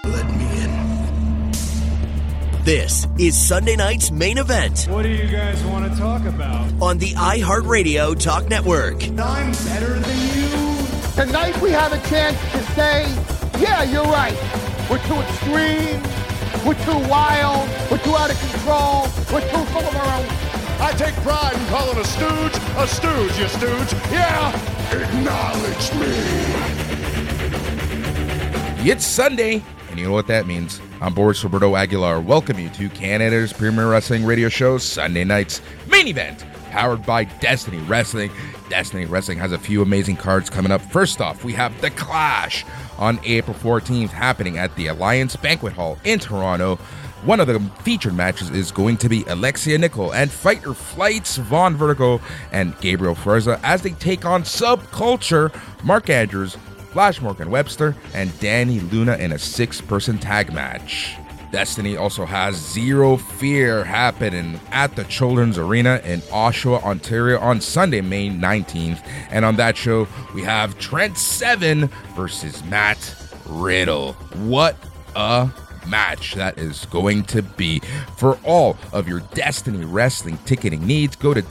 Let me in. This is Sunday night's main event. What do you guys want to talk about? On the iHeartRadio Talk Network. I'm better than you. Tonight we have a chance to say, yeah, you're right. We're too extreme. We're too wild. We're too out of control. We're too full of our own. I take pride in calling a stooge, you stooge. Yeah! Acknowledge me. It's Sunday, and you know what that means. I'm Boris Roberto Aguilar. Welcome you to Canada's premier wrestling radio show, Sunday Night's Main Event, powered by Destiny Wrestling. Destiny Wrestling has a few amazing cards coming up. First off, we have The Clash on April 14th, happening at the Alliance Banquet Hall in Toronto. One of the featured matches is going to be Alexia Nicol and Fight or Flight's Von Vertigo and Gabriel Forza as they take on Subculture, Mark Andrews, Flash Morgan Webster, and Danny Luna in a 6-person tag match. Destiny also has Zero Fear happening at the Children's Arena in Oshawa, Ontario on Sunday, May 19th. And on that show, we have Trent Seven versus Matt Riddle. What a match that is going to be. For all of your Destiny Wrestling ticketing needs, go to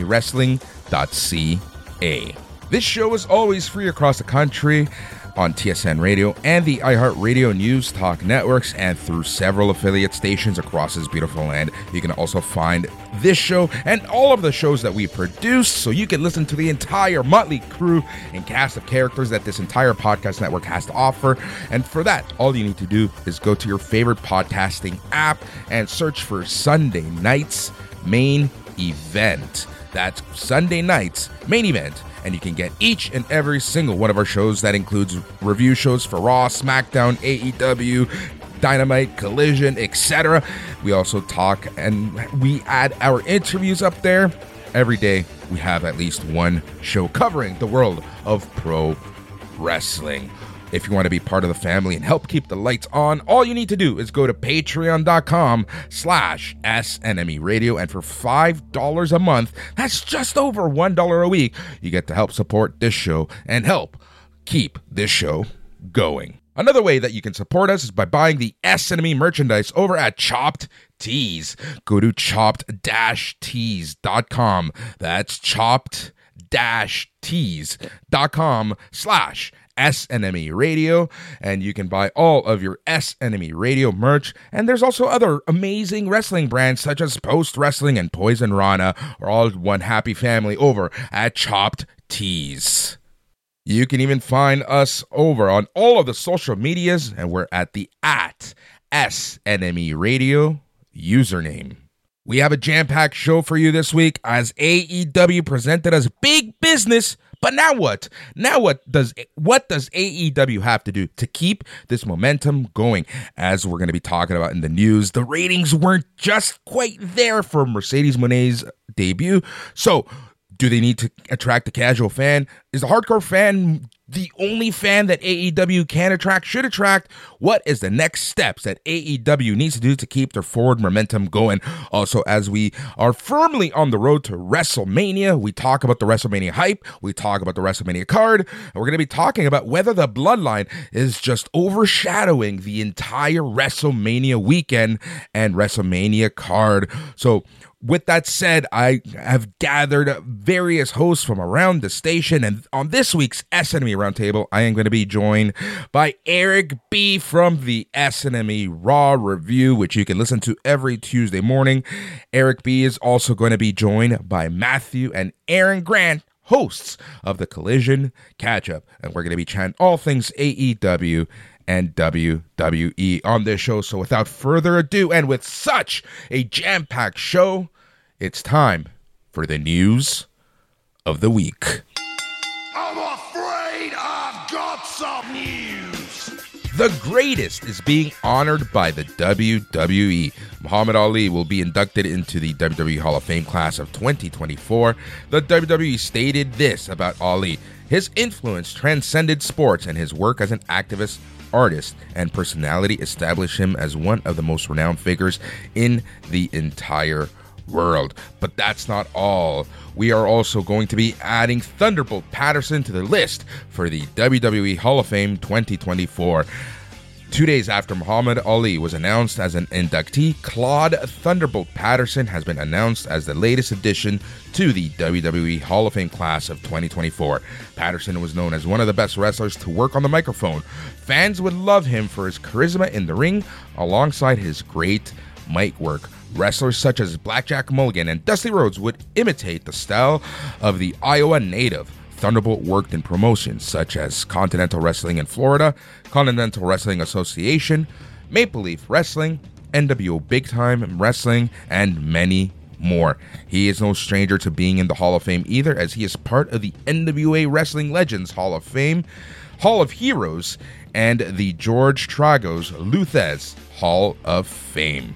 destinywrestling.ca. This show is always free across the country on TSN Radio and the iHeartRadio News Talk networks and through several affiliate stations across this beautiful land. You can also find this show and all of the shows that we produce, so you can listen to the entire motley crew and cast of characters that this entire podcast network has to offer. And for that, all you need to do is go to your favorite podcasting app and search for Sunday Night's Main Event. That's Sunday Night's Main Event. And you can get each and every single one of our shows. That includes review shows for Raw, SmackDown, AEW, Dynamite, Collision, etc. We also talk and we add our interviews up there. Every day we have at least one show covering the world of pro wrestling. If you want to be part of the family and help keep the lights on, all you need to do is go to patreon.com/SNME Radio, and for $5 a month, that's just over $1 a week, you get to help support this show and help keep this show going. Another way that you can support us is by buying the SNME merchandise over at Chopped Tees. Go to chopped-tees.com. That's chopped-tees.com/SNME Radio, and you can buy all of your SNME Radio merch. And there's also other amazing wrestling brands such as Post Wrestling and Poison Rana, are all one happy family over at Chopped Tees. You can even find us over on all of the social medias, and we're at the @SNME Radio username. We have a jam-packed show for you this week as AEW presented us big business. But now what? What does AEW have to do to keep this momentum going? As we're going to be talking about in the news, the ratings weren't just quite there for Mercedes Moné's debut. So, do they need to attract the casual fan? Is the hardcore fan the only fan that AEW can attract, should attract? What is the next steps that AEW needs to do to keep their forward momentum going? Also, as we are firmly on the road to WrestleMania, we talk about the WrestleMania hype, we talk about the WrestleMania card, and we're going to be talking about whether the Bloodline is just overshadowing the entire WrestleMania weekend and WrestleMania card. So, with that said, I have gathered various hosts from around the station, and on this week's SNME Roundtable, I am going to be joined by Eric B. from the SNME Raw Review, which you can listen to every Tuesday morning. Eric B. is also going to be joined by Matthew and Aaron Grant, hosts of the Collision Catch-Up, and we're going to be chatting all things AEW and WWE on this show. So without further ado, and with such a jam-packed show, it's time for the news of the week. I'm afraid I've got some news. The greatest is being honored by the WWE. Muhammad Ali will be inducted into the WWE Hall of Fame class of 2024. The WWE stated this about Ali: his influence transcended sports, and his work as an activist, artist, and personality established him as one of the most renowned figures in the entire world. But that's not all. We are also going to be adding Thunderbolt Patterson to the list for the WWE Hall of Fame 2024. 2 days after Muhammad Ali was announced as an inductee, Claude Thunderbolt Patterson has been announced as the latest addition to the WWE Hall of Fame class of 2024. Patterson was known as one of the best wrestlers to work on the microphone. Fans would love him for his charisma in the ring alongside his great mic work. Wrestlers such as Blackjack Mulligan and Dusty Rhodes would imitate the style of the Iowa native. Thunderbolt worked in promotions such as Continental Wrestling in Florida, Continental Wrestling Association, Maple Leaf Wrestling, NWO Big Time Wrestling, and many more. He is no stranger to being in the Hall of Fame either, as he is part of the NWA Wrestling Legends Hall of Fame, Hall of Heroes, and the George Tragos Luthez Hall of Fame.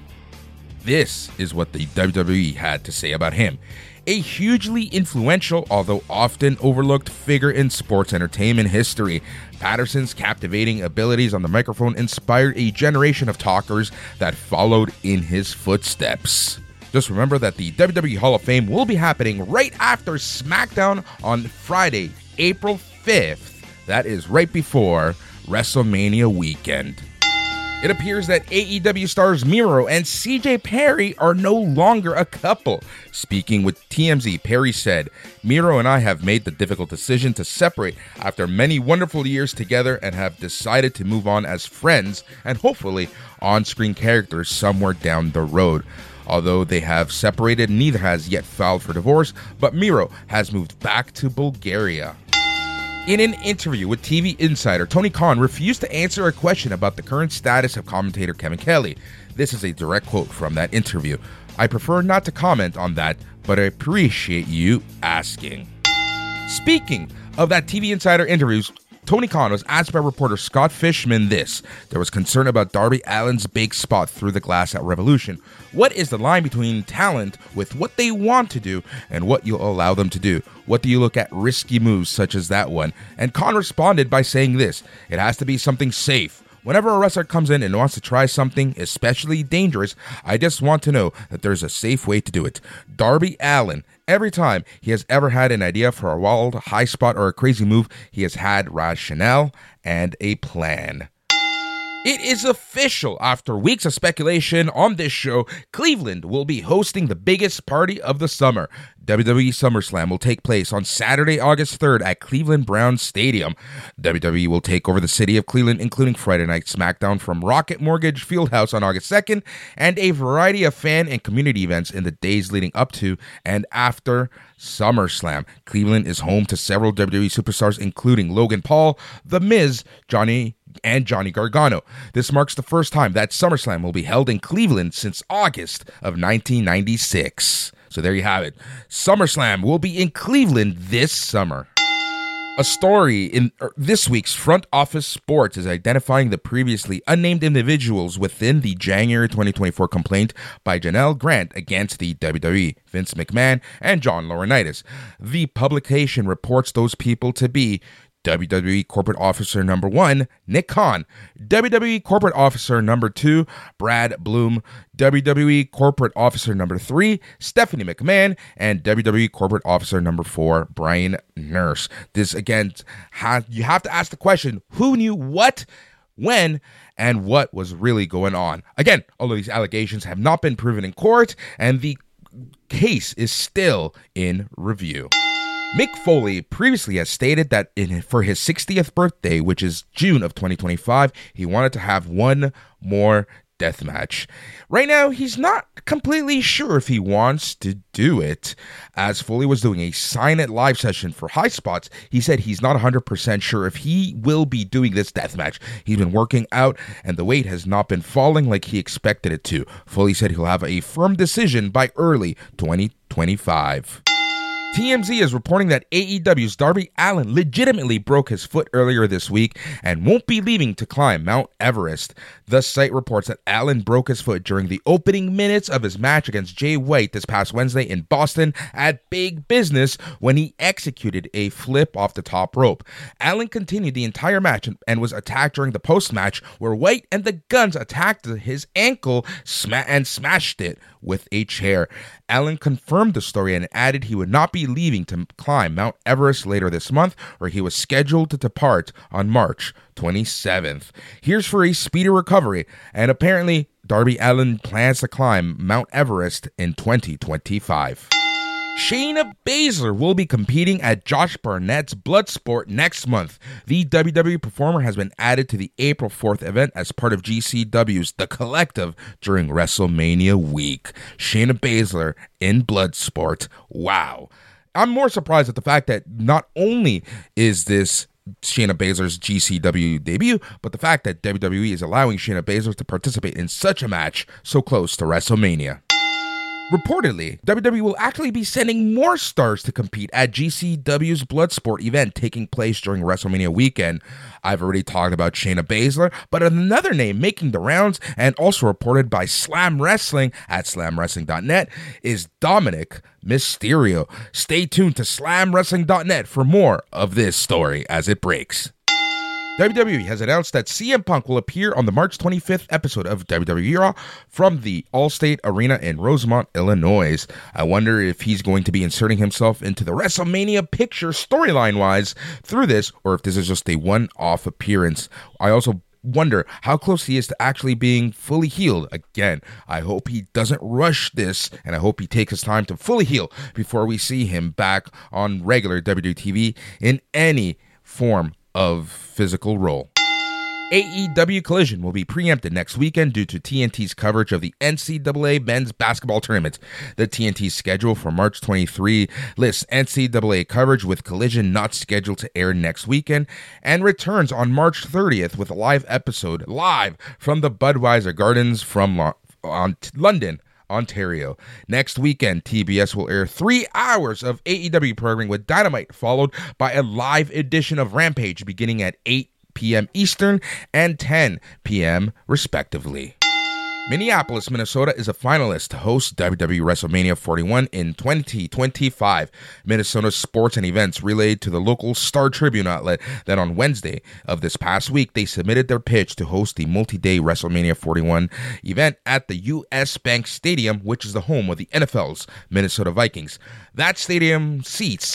This is what the WWE had to say about him. A hugely influential, although often overlooked figure in sports entertainment history. Patterson's captivating abilities on the microphone inspired a generation of talkers that followed in his footsteps. Just remember that the WWE Hall of Fame will be happening right after SmackDown on Friday, April 5th. That is right before WrestleMania weekend. It appears that AEW stars Miro and CJ Perry are no longer a couple. Speaking with TMZ, Perry said, "Miro and I have made the difficult decision to separate after many wonderful years together and have decided to move on as friends and hopefully on-screen characters somewhere down the road. Although they have separated, neither has yet filed for divorce, but Miro has moved back to Bulgaria." In an interview with TV Insider, Tony Khan refused to answer a question about the current status of commentator Kevin Kelly. This is a direct quote from that interview. "I prefer not to comment on that, but I appreciate you asking." Speaking of that TV Insider interviews, Tony Khan was asked by reporter Scott Fishman this. There was concern about Darby Allin's big spot through the glass at Revolution. What is the line between talent with what they want to do and what you'll allow them to do? What do you look at risky moves such as that one? And Khan responded by saying this: "It has to be something safe. Whenever a wrestler comes in and wants to try something especially dangerous, I just want to know that there's a safe way to do it." Darby Allin, every time he has ever had an idea for a wild high spot or a crazy move, he has had rationale and a plan. It is official. After weeks of speculation on this show, Cleveland will be hosting the biggest party of the summer. WWE SummerSlam will take place on Saturday, August 3rd at Cleveland Browns Stadium. WWE will take over the city of Cleveland, including Friday Night SmackDown from Rocket Mortgage Fieldhouse on August 2nd, and a variety of fan and community events in the days leading up to and after SummerSlam. Cleveland is home to several WWE superstars, including Logan Paul, The Miz, Johnny Gargano. This marks the first time that SummerSlam will be held in Cleveland since August of 1996. So there you have it. SummerSlam will be in Cleveland this summer. A story in this week's Front Office Sports is identifying the previously unnamed individuals within the January 2024 complaint by Janelle Grant against the WWE, Vince McMahon, and John Laurinaitis. The publication reports those people to be WWE Corporate Officer Number 1, Nick Khan, WWE Corporate Officer Number 2, Brad Bloom, WWE Corporate Officer Number 3, Stephanie McMahon, and WWE Corporate Officer Number 4, Brian Nurse. This, again, you have to ask the question, who knew what, when, and what was really going on? Again, all of these allegations have not been proven in court, and the case is still in review. Mick Foley previously has stated that for his 60th birthday, which is June of 2025, he wanted to have one more death match. Right now, he's not completely sure if he wants to do it. As Foley was doing a Sign It live session for High Spots, he said he's not 100% sure if he will be doing this death match. He's been working out, and the weight has not been falling like he expected it to. Foley said he'll have a firm decision by early 2025. TMZ is reporting that AEW's Darby Allin legitimately broke his foot earlier this week and won't be leaving to climb Mount Everest. The site reports that Allin broke his foot during the opening minutes of his match against Jay White this past Wednesday in Boston at Big Business when he executed a flip off the top rope. Allin continued the entire match and was attacked during the post-match where White and the Guns attacked his ankle and smashed it with a chair. Allin confirmed the story and added he would not be be leaving to climb Mount Everest later this month, where he was scheduled to depart on March 27th. Here's for a speedy recovery, and apparently Darby Allin plans to climb Mount Everest in 2025. Shayna Baszler will be competing at Josh Barnett's Bloodsport next month. The WWE performer has been added to the April 4th event as part of GCW's The Collective during WrestleMania week. Shayna Baszler in Bloodsport. Wow. I'm more surprised at the fact that not only is this Shayna Baszler's GCW debut, but the fact that WWE is allowing Shayna Baszler to participate in such a match so close to WrestleMania. Reportedly, WWE will actually be sending more stars to compete at GCW's Bloodsport event taking place during WrestleMania weekend. I've already talked about Shayna Baszler, but another name making the rounds and also reported by Slam Wrestling at slamwrestling.net is Dominic Mysterio. Stay tuned to slamwrestling.net for more of this story as it breaks. WWE has announced that CM Punk will appear on the March 25th episode of WWE Raw from the Allstate Arena in Rosemont, Illinois. I wonder if he's going to be inserting himself into the WrestleMania picture storyline-wise through this, or if this is just a one-off appearance. I also wonder how close he is to actually being fully healed. Again, I hope he doesn't rush this, and I hope he takes his time to fully heal before we see him back on regular WWE in any form of physical role. AEW Collision will be preempted next weekend due to TNT's coverage of the NCAA men's basketball tournament. The TNT schedule for March 23 lists NCAA coverage with Collision not scheduled to air next weekend and returns on March 30th with a live episode live from the Budweiser Gardens from London, Ontario. Next weekend, TBS will air 3 hours of AEW programming with Dynamite, followed by a live edition of Rampage beginning at 8 p.m. Eastern and 10 p.m. respectively. Minneapolis, Minnesota is a finalist to host WWE WrestleMania 41 in 2025. Minnesota sports and events relayed to the local Star Tribune outlet that on Wednesday of this past week, they submitted their pitch to host the multi-day WrestleMania 41 event at the U.S. Bank Stadium, which is the home of the NFL's Minnesota Vikings. That stadium seats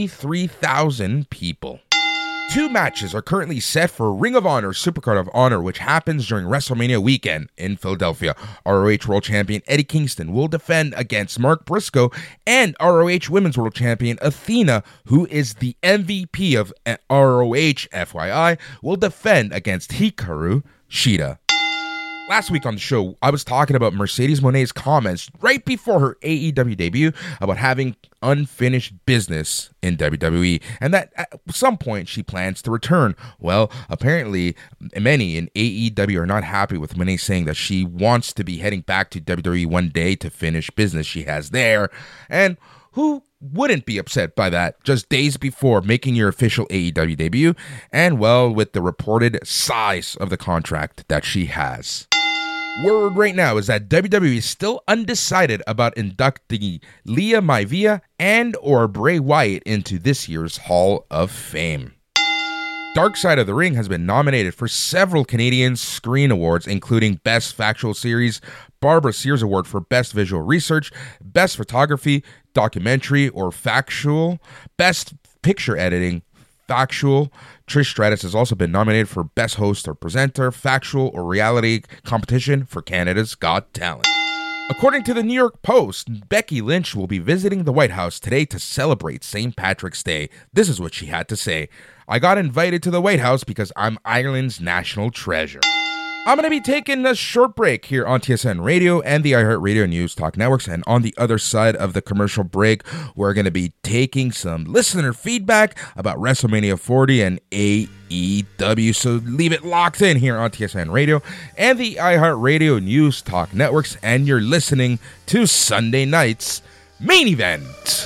73,000 people. 2 matches are currently set for Ring of Honor Supercard of Honor, which happens during WrestleMania weekend in Philadelphia. ROH World Champion Eddie Kingston will defend against Mark Briscoe, and ROH Women's World Champion Athena, who is the MVP of ROH, FYI, will defend against Hikaru Shida. Last week on the show, I was talking about Mercedes Moné's comments right before her AEW debut about having unfinished business in WWE, and that at some point she plans to return. Well, apparently many in AEW are not happy with Moné saying that she wants to be heading back to WWE one day to finish business she has there, and who wouldn't be upset by that just days before making your official AEW debut, and well, with the reported size of the contract that she has. Word right now is that WWE is still undecided about inducting Leah Maivia and or Bray Wyatt into this year's Hall of Fame. Dark Side of the Ring has been nominated for several Canadian Screen Awards, including Best Factual Series, Barbara Sears Award for Best Visual Research, Best Photography, Documentary or Factual, Best Picture Editing, Factual. Trish Stratus has also been nominated for Best Host or Presenter, Factual or Reality Competition for Canada's Got Talent. According to the New York Post, Becky Lynch will be visiting the White House today to celebrate St. Patrick's Day. This is what she had to say. "I got invited to the White House because I'm Ireland's national treasure." I'm going to be taking a short break here on TSN Radio and the iHeartRadio News Talk Networks. And on the other side of the commercial break, we're going to be taking some listener feedback about WrestleMania 40 and AEW. So leave it locked in here on TSN Radio and the iHeartRadio News Talk Networks. And you're listening to Sunday Night's Main Event.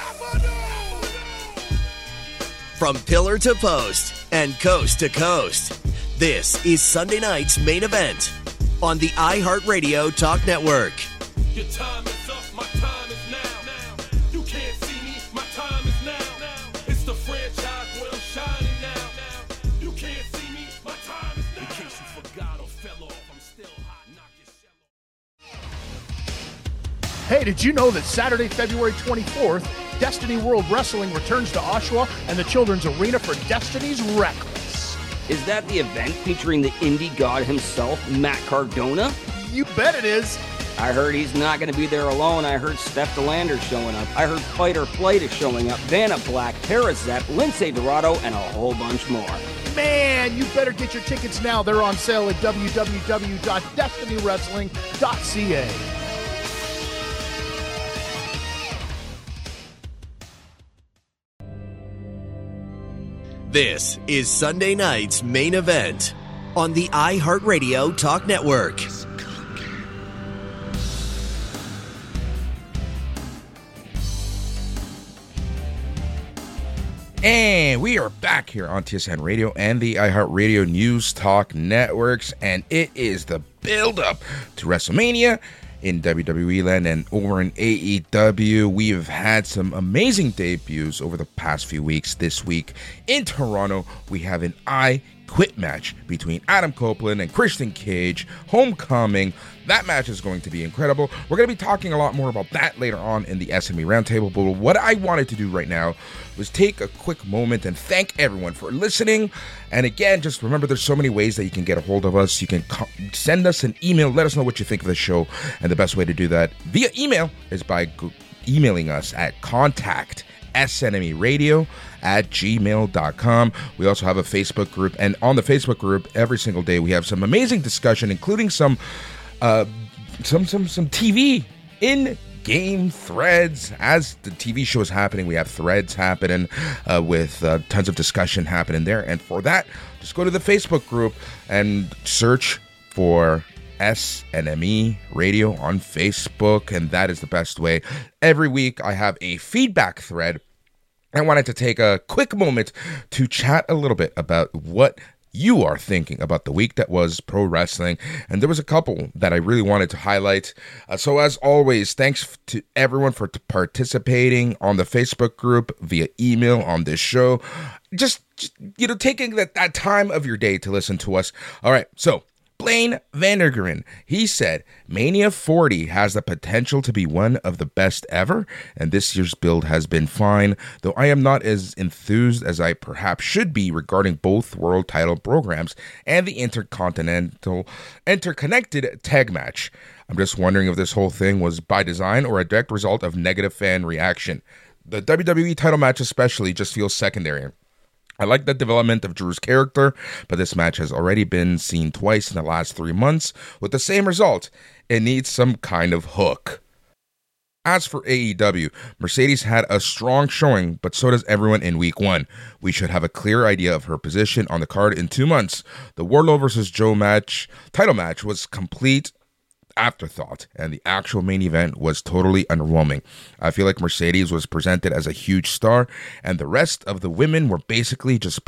From pillar to post and coast to coast, this is Sunday Night's Main Event on the iHeartRadio Talk Network. Your time is up, my time is now. You can't see me, my time is now. It's the franchise where I'm shining now. You can't see me, my time is now. In case you forgot or fell off, I'm still hot, knock your shell off. Hey, did you know that Saturday, February 24th Destiny World Wrestling returns to Oshawa and the Children's Arena for Destiny's Reckless. Is that the event featuring the indie god himself, Matt Cardona? You bet it is. I heard he's not going to be there alone. I heard Steph DeLander's showing up. I heard Fight or Flight is showing up. Vanna Black, Tara Zepp, Lindsay Dorado, and a whole bunch more. Man, you better get your tickets now. They're on sale at www.destinywrestling.ca. This is Sunday night's main event on the iHeartRadio Talk Network. And we are back here on TSN Radio and the iHeartRadio News Talk Networks, and it is the build-up to WrestleMania in WWE land and over in AEW. We've had some amazing debuts over the past few weeks. This week in Toronto, we have an I Quit match between Adam Copeland and Christian Cage. Homecoming. That match is going to be incredible. We're going to be talking a lot more about that later on in the SME Roundtable. But what I wanted to do right now was take a quick moment and thank everyone for listening. And again, just remember there's so many ways that you can get a hold of us. You can send us an email. Let us know what you think of the show. And the best way to do that via email is by emailing us at contact@snemeradio@gmail.com. We also have a Facebook group, and on the Facebook group every single day we have some amazing discussion, including some TV in-game threads. As the TV show is happening, we have threads happening with tons of discussion happening there. And for that, just go to the Facebook group and search for SNME Radio on Facebook, and that is the best way. Every week I have a feedback thread. I wanted to take a quick moment to chat a little bit about what you are thinking about the week that was pro wrestling, and there was a couple that I really wanted to highlight. So as always, thanks to everyone for participating on the Facebook group, via email, on this show, just taking that time of your day to listen to us. All right, so Blaine Vandergren, he said, Mania 40 has the potential to be one of the best ever, and this year's build has been fine, though I am not as enthused as I perhaps should be regarding both world title programs and the interconnected tag match. I'm just wondering if this whole thing was by design or a direct result of negative fan reaction. The WWE title match especially just feels secondary. I like the development of Drew's character, but this match has already been seen twice in the last 3 months with the same result. It needs some kind of hook. As for AEW, Mercedes had a strong showing, but so does everyone in week 1. We should have a clear idea of her position on the card in 2 months. The Wardlow vs. Joe title match was complete afterthought, and the actual main event was totally underwhelming. I feel like Mercedes was presented as a huge star, and the rest of the women were basically just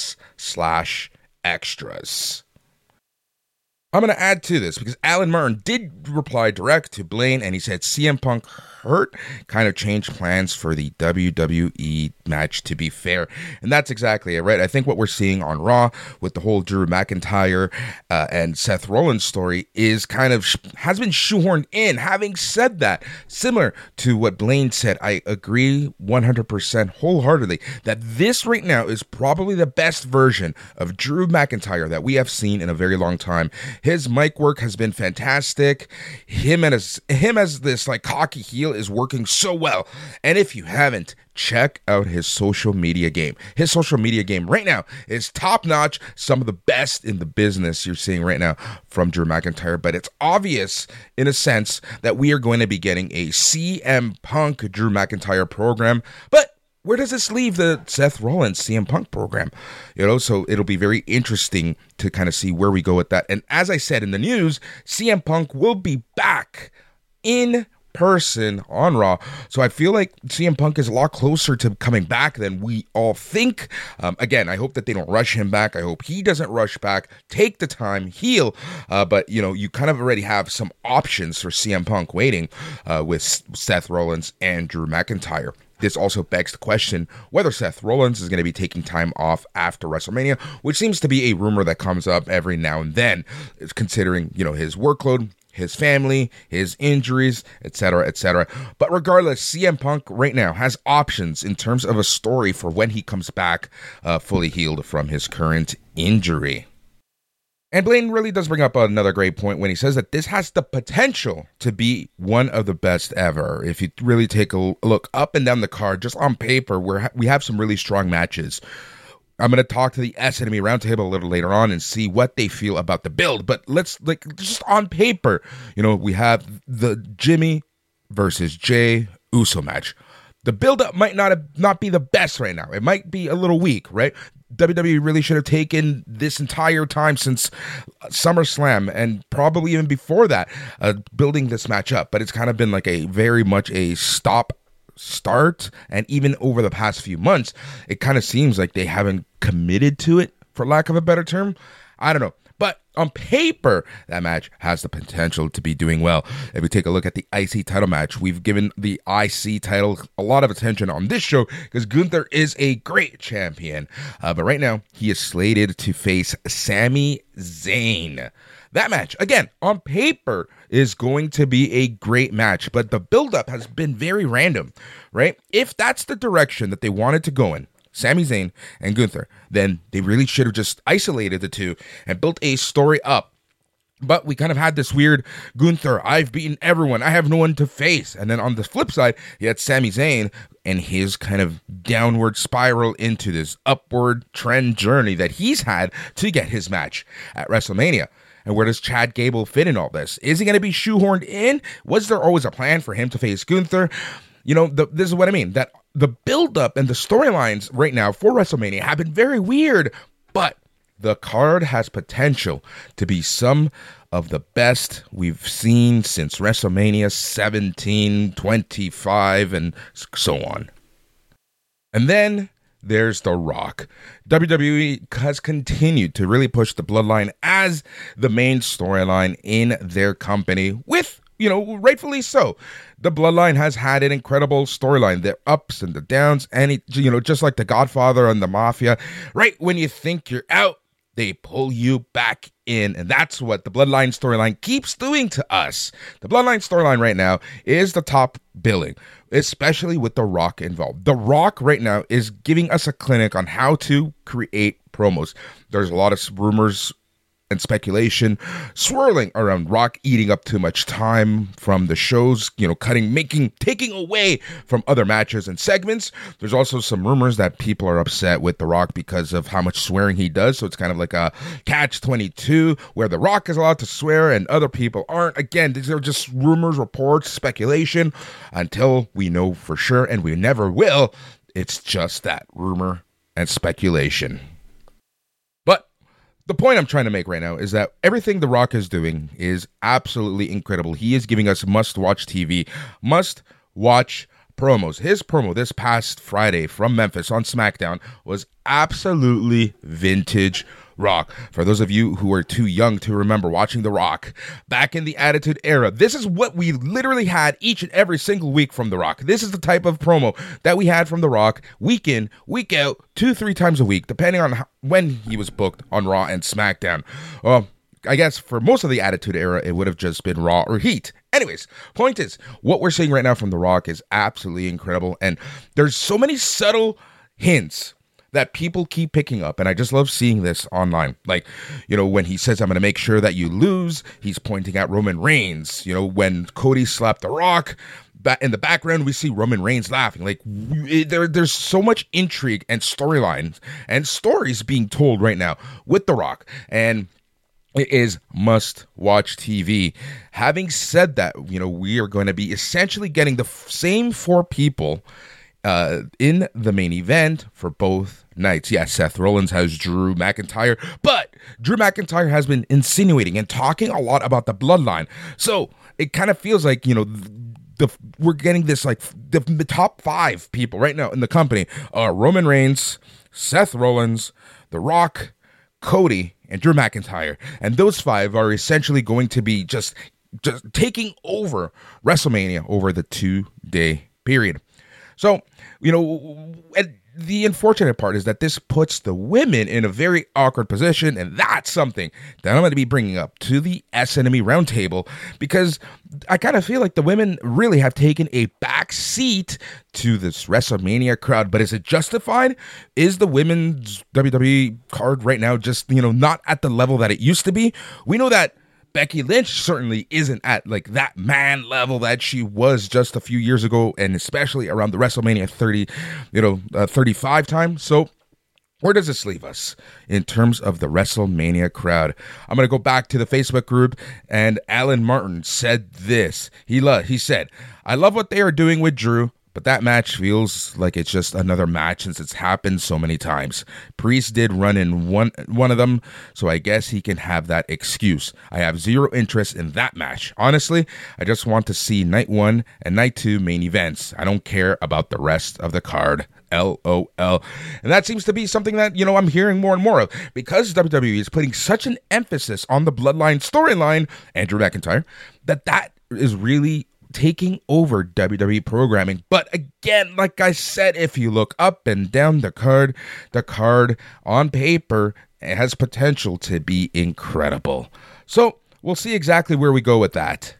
props/extras. I'm going to add to this because Alan Martin did reply direct to Blaine, and he said CM Punk hurt kind of changed plans for the WWE match, to be fair. And that's exactly it, right? I think what we're seeing on Raw with the whole Drew McIntyre and Seth Rollins story is kind of has been shoehorned in. Having said that, similar to what Blaine said, I agree 100% wholeheartedly that this right now is probably the best version of Drew McIntyre that we have seen in a very long time. His mic work has been fantastic. Him as this like cocky heel is working so well. And if you haven't, check out his social media game. His social media game right now is top notch. Some of the best in the business you're seeing right now from Drew McIntyre. But it's obvious in a sense that we are going to be getting a CM Punk Drew McIntyre program. But where does this leave the Seth Rollins CM Punk program? So it'll be very interesting to kind of see where we go with that. And as I said in the news, CM Punk will be back in person on Raw. So I feel like CM Punk is a lot closer to coming back than we all think. Again, I hope that they don't rush him back. I hope he doesn't rush back. Take the time, heal. But, you kind of already have some options for CM Punk waiting with Seth Rollins and Drew McIntyre. This also begs the question whether Seth Rollins is going to be taking time off after WrestleMania, which seems to be a rumor that comes up every now and then, considering, his workload, his family, his injuries, etc., etc. But regardless, CM Punk right now has options in terms of a story for when he comes back fully healed from his current injury. And Blaine really does bring up another great point when he says that this has the potential to be one of the best ever. If you really take a look up and down the card, just on paper, we have some really strong matches. I'm going to talk to the S Enemy Roundtable a little later on and see what they feel about the build. But let's, just on paper, we have the Jimmy versus Jey Uso match. The build-up might not be the best right now. It might be a little weak, right? WWE really should have taken this entire time since SummerSlam and probably even before that, building this match up. But it's kind of been like a very much a stop-start. And even over the past few months, it kind of seems like they haven't committed to it, for lack of a better term. I don't know. But on paper, that match has the potential to be doing well. If we take a look at the IC title match, we've given the IC title a lot of attention on this show because Gunther is a great champion. But right now, he is slated to face Sami Zayn. That match, again, on paper, is going to be a great match. But the buildup has been very random, right? If that's the direction that they wanted to go in, Sami Zayn and Gunther, then they really should have just isolated the two and built a story up. But we kind of had this weird Gunther, I've beaten everyone, I have no one to face. And then on the flip side, you had Sami Zayn and his kind of downward spiral into this upward trend journey that he's had to get his match at WrestleMania. And where does Chad Gable fit in all this? Is he going to be shoehorned in? Was there always a plan for him to face Gunther? This is what I mean, that the build-up and the storylines right now for WrestleMania have been very weird, but the card has potential to be some of the best we've seen since WrestleMania 17, 25, and so on. And then there's The Rock. WWE has continued to really push the Bloodline as the main storyline in their company with, rightfully so. The Bloodline has had an incredible storyline, the ups and the downs, and just like the Godfather and the Mafia, right when you think you're out, they pull you back in, and that's what the Bloodline storyline keeps doing to us. The Bloodline storyline right now is the top billing, especially with The Rock involved. The Rock right now is giving us a clinic on how to create promos. There's a lot of rumors and speculation swirling around Rock eating up too much time from the shows, taking away from other matches and segments. There's also some rumors that people are upset with The Rock because of how much swearing he does. So it's kind of like a catch-22 where The Rock is allowed to swear and other people aren't. Again, these are just rumors, reports, speculation until we know for sure, and we never will. It's just that, rumor and speculation. The point I'm trying to make right now is that everything The Rock is doing is absolutely incredible. He is giving us must-watch TV, must-watch promos. His promo this past Friday from Memphis on SmackDown was absolutely vintage Rock. For those of you who are too young to remember watching The Rock back in the Attitude Era, this is what we literally had each and every single week from The Rock. This is the type of promo that we had from The Rock week in, week out, 2-3 times a week, depending on when he was booked on Raw and SmackDown. Well, I guess for most of the Attitude Era, it would have just been Raw or Heat. Anyways, point is, what we're seeing right now from The Rock is absolutely incredible, and there's so many subtle hints that people keep picking up, and I just love seeing this online. Like, when he says, I'm going to make sure that you lose, he's pointing at Roman Reigns. When Cody slapped The Rock, in the background, we see Roman Reigns laughing. Like, there's so much intrigue and storylines and stories being told right now with The Rock, and it is must-watch TV. Having said that, we are going to be essentially getting the same 4 people in the main event for both nights. Yes, Seth Rollins has Drew McIntyre, but Drew McIntyre has been insinuating and talking a lot about the Bloodline. So it kind of feels like, we're getting this, like, the top 5 people right now in the company are Roman Reigns, Seth Rollins, The Rock, Cody, and Drew McIntyre. And those 5 are essentially going to be just taking over WrestleMania over the 2-day period. So, the unfortunate part is that this puts the women in a very awkward position, and that's something that I'm going to be bringing up to the SNME roundtable, because I kind of feel like the women really have taken a back seat to this WrestleMania crowd. But is it justified? Is the women's WWE card right now just, not at the level that it used to be? We know that Becky Lynch certainly isn't at like that man level that she was just a few years ago, and especially around the WrestleMania 35 time. So where does this leave us in terms of the WrestleMania crowd? I'm going to go back to the Facebook group, and Alan Martin said this. He said, "I love what they are doing with Drew, but that match feels like it's just another match since it's happened so many times. Priest did run in one of them, so I guess he can have that excuse. I have zero interest in that match. Honestly, I just want to see night 1 and night 2 main events. I don't care about the rest of the card. LOL." And that seems to be something that, I'm hearing more and more of, because WWE is putting such an emphasis on the Bloodline storyline, Andrew McIntyre, that is really taking over WWE programming. But again, like I said, if you look up and down the card on paper, it has potential to be incredible. So we'll see exactly where we go with that.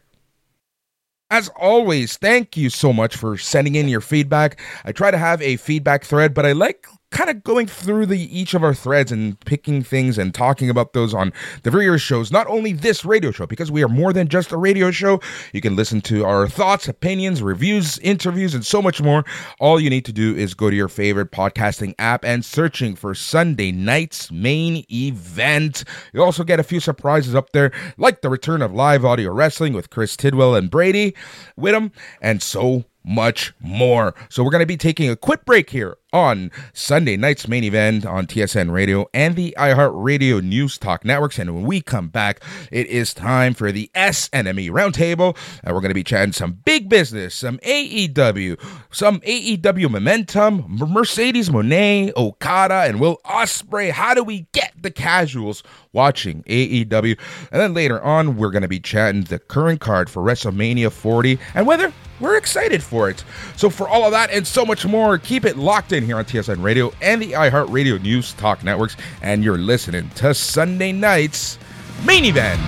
As always, thank you so much for sending in your feedback. I try to have a feedback thread, but I like kind of going through each of our threads and picking things and talking about those on the various shows, not only this radio show, because we are more than just a radio show. You can listen to our thoughts, opinions, reviews, interviews, and so much more. All you need to do is go to your favorite podcasting app and searching for Sunday Night's Main Event. You'll also get a few surprises up there, like the return of live audio wrestling with Chris Tidwell and Brady Whittam, and so much more. So we're going to be taking a quick break here on Sunday Night's Main Event on TSN Radio and the iHeartRadio News Talk networks. And when we come back, it is time for the SNME Roundtable, and we're going to be chatting some big business, some AEW momentum, Mercedes Moné, Okada, and Will Ospreay. How do we get the casuals watching AEW? And then later on, we're going to be chatting the current card for WrestleMania 40 and whether we're excited for it. So for all of that and so much more, keep it locked in here on TSN Radio and the iHeartRadio News Talk networks, and you're listening to Sunday Night's Main Event.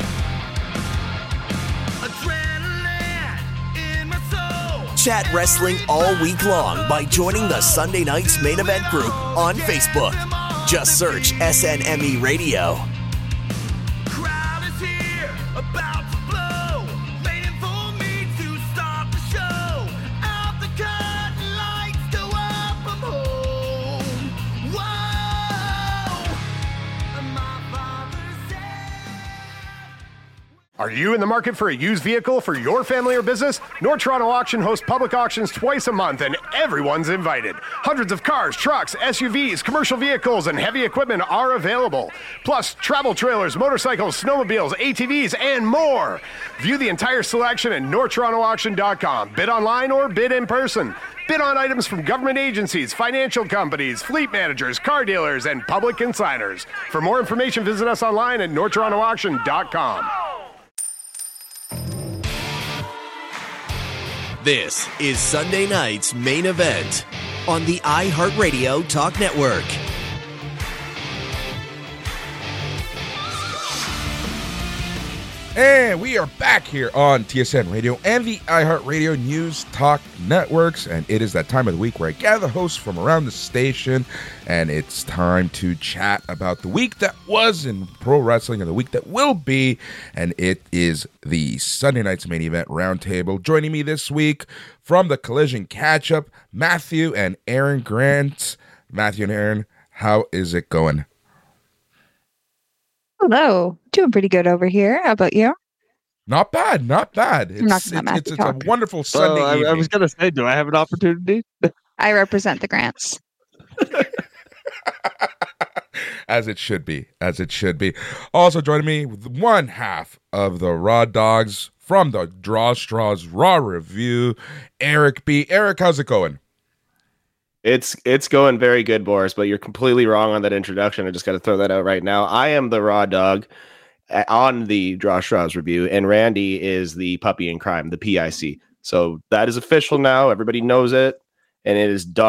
Chat wrestling all week long by joining the Sunday Night's Main Event group on Facebook. Just search SNME Radio. Crowd is here, about to blow, waiting for me to start the show. Out the curtain, lights go up, I'm home. Whoa, my father said. Are you in the market for a used vehicle for your family or business? North Toronto Auction hosts public auctions twice a month, and everyone's invited. Hundreds of cars, trucks, SUVs, commercial vehicles, and heavy equipment are available. Plus, travel trailers, motorcycles, snowmobiles, ATVs, and more. View the entire selection at NorthTorontoAuction.com. Bid online or bid in person. Bid on items from government agencies, financial companies, fleet managers, car dealers, and public consigners. For more information, visit us online at NorthTorontoAuction.com. This is Sunday Night's Main Event on the iHeartRadio Talk Network. And we are back here on TSN Radio and the iHeartRadio News Talk networks. And it is that time of the week where I gather hosts from around the station. And it's time to chat about the week that was in pro wrestling and the week that will be. And it is the Sunday Night's Main Event Roundtable. Joining me this week from the Collision Catch-Up, Matthew and Aaron Grant. Matthew and Aaron, how is it going? Hello. Doing pretty good over here. How about you? Not bad, not bad. It's a wonderful Sunday evening. I was going to say, do I have an opportunity? I represent the Grants. As it should be, as it should be. Also joining me with one half of the Raw Dogs from the Draw Straws Raw Review, Eric B. Eric, how's it going? It's going very good, Boris, but you're completely wrong on that introduction. I just got to throw that out right now. I am the Raw Dog on the Draw Straws Review, and Randy is the Puppy in Crime, the PIC. So that is official now. Everybody knows it, and it is done.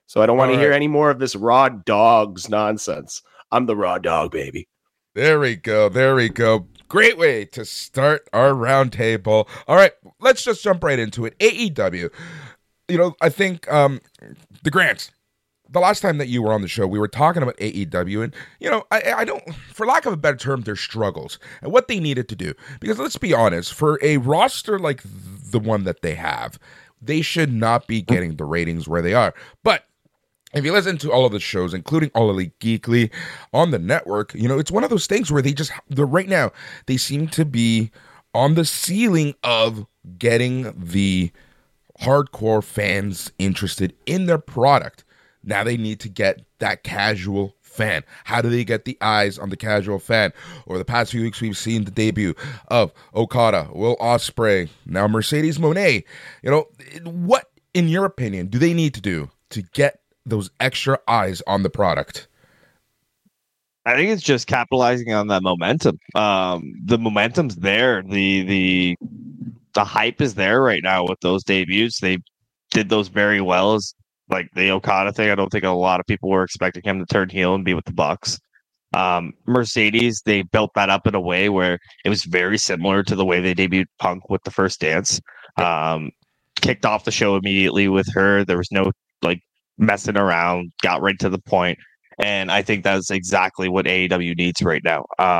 So I don't want to All hear right. any more of this raw dogs nonsense. I'm the raw dog, baby. There we go. There we go. Great way to start our roundtable. All right, let's just jump right into it. AEW. You know, I think the Grants, the last time that you were on the show, we were talking about AEW, and, you know, I don't, for lack of a better term, their struggles and what they needed to do. Because let's be honest, for a roster like the one that they have, they should not be getting the ratings where they are. But if you listen to all of the shows, including All Elite Geekly on the network, you know, it's one of those things where right now, they seem to be on the ceiling of getting the hardcore fans interested in their product. Now they need to get that casual fan. How do they get the eyes on the casual fan? Over the past few weeks, we've seen the debut of Okada, Will Ospreay, now Mercedes Moné. You know, what, in your opinion, do they need to do to get those extra eyes on the product? I think it's just capitalizing on that momentum. The momentum's there. The hype is there right now with those debuts. They did those very well. As like the Okada thing, I don't think a lot of people were expecting him to turn heel and be with the Bucks. Mercedes, they built that up in a way where it was very similar to the way they debuted Punk with the First Dance. Kicked off the show immediately with her. There was no like messing around, got right to the point. And I think that's exactly what AEW needs right now.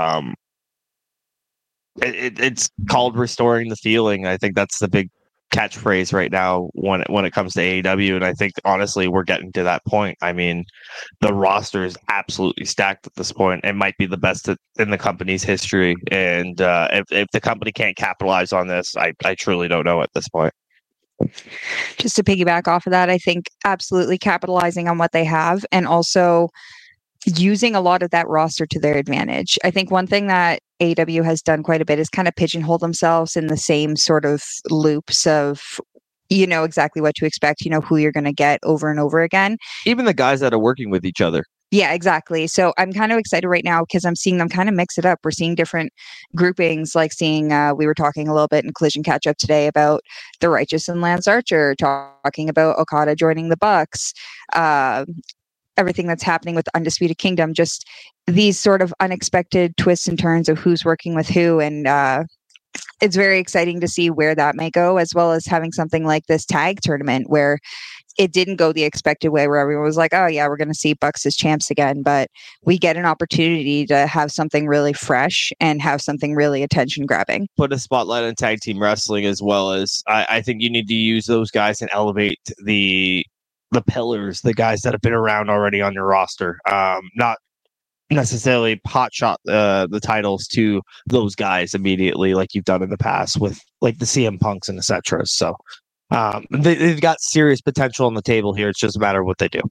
It's called restoring the feeling. I think that's the big catchphrase right now when it comes to AEW. And I think, honestly, we're getting to that point. I mean, the roster is absolutely stacked at this point. It might be the best in the company's history. And if the company can't capitalize on this, I truly don't know at this point. Just to piggyback off of that, I think absolutely capitalizing on what they have and also using a lot of that roster to their advantage. I think one thing that AEW has done quite a bit is kind of pigeonhole themselves in the same sort of loops of, you know, exactly what to expect, you know, who you're going to get over and over again. Even the guys that are working with each other. Yeah, exactly. So I'm kind of excited right now because I'm seeing them kind of mix it up. We're seeing different groupings, like seeing, we were talking a little bit in Collision Catch Up today about The Righteous and Lance Archer, talking about Okada joining the Bucks, everything that's happening with Undisputed Kingdom, just these sort of unexpected twists and turns of who's working with who. And it's very exciting to see where that may go, as well as having something like this tag tournament where it didn't go the expected way, where everyone was like, oh yeah, we're going to see Bucks as champs again. But we get an opportunity to have something really fresh and have something really attention grabbing. Put a spotlight on tag team wrestling, as well as I think you need to use those guys and elevate the pillars, the guys that have been around already on your roster. Not necessarily hot shot the titles to those guys immediately like you've done in the past with like the CM Punks and etc. So they've got serious potential on the table here. It's just a matter of what they do.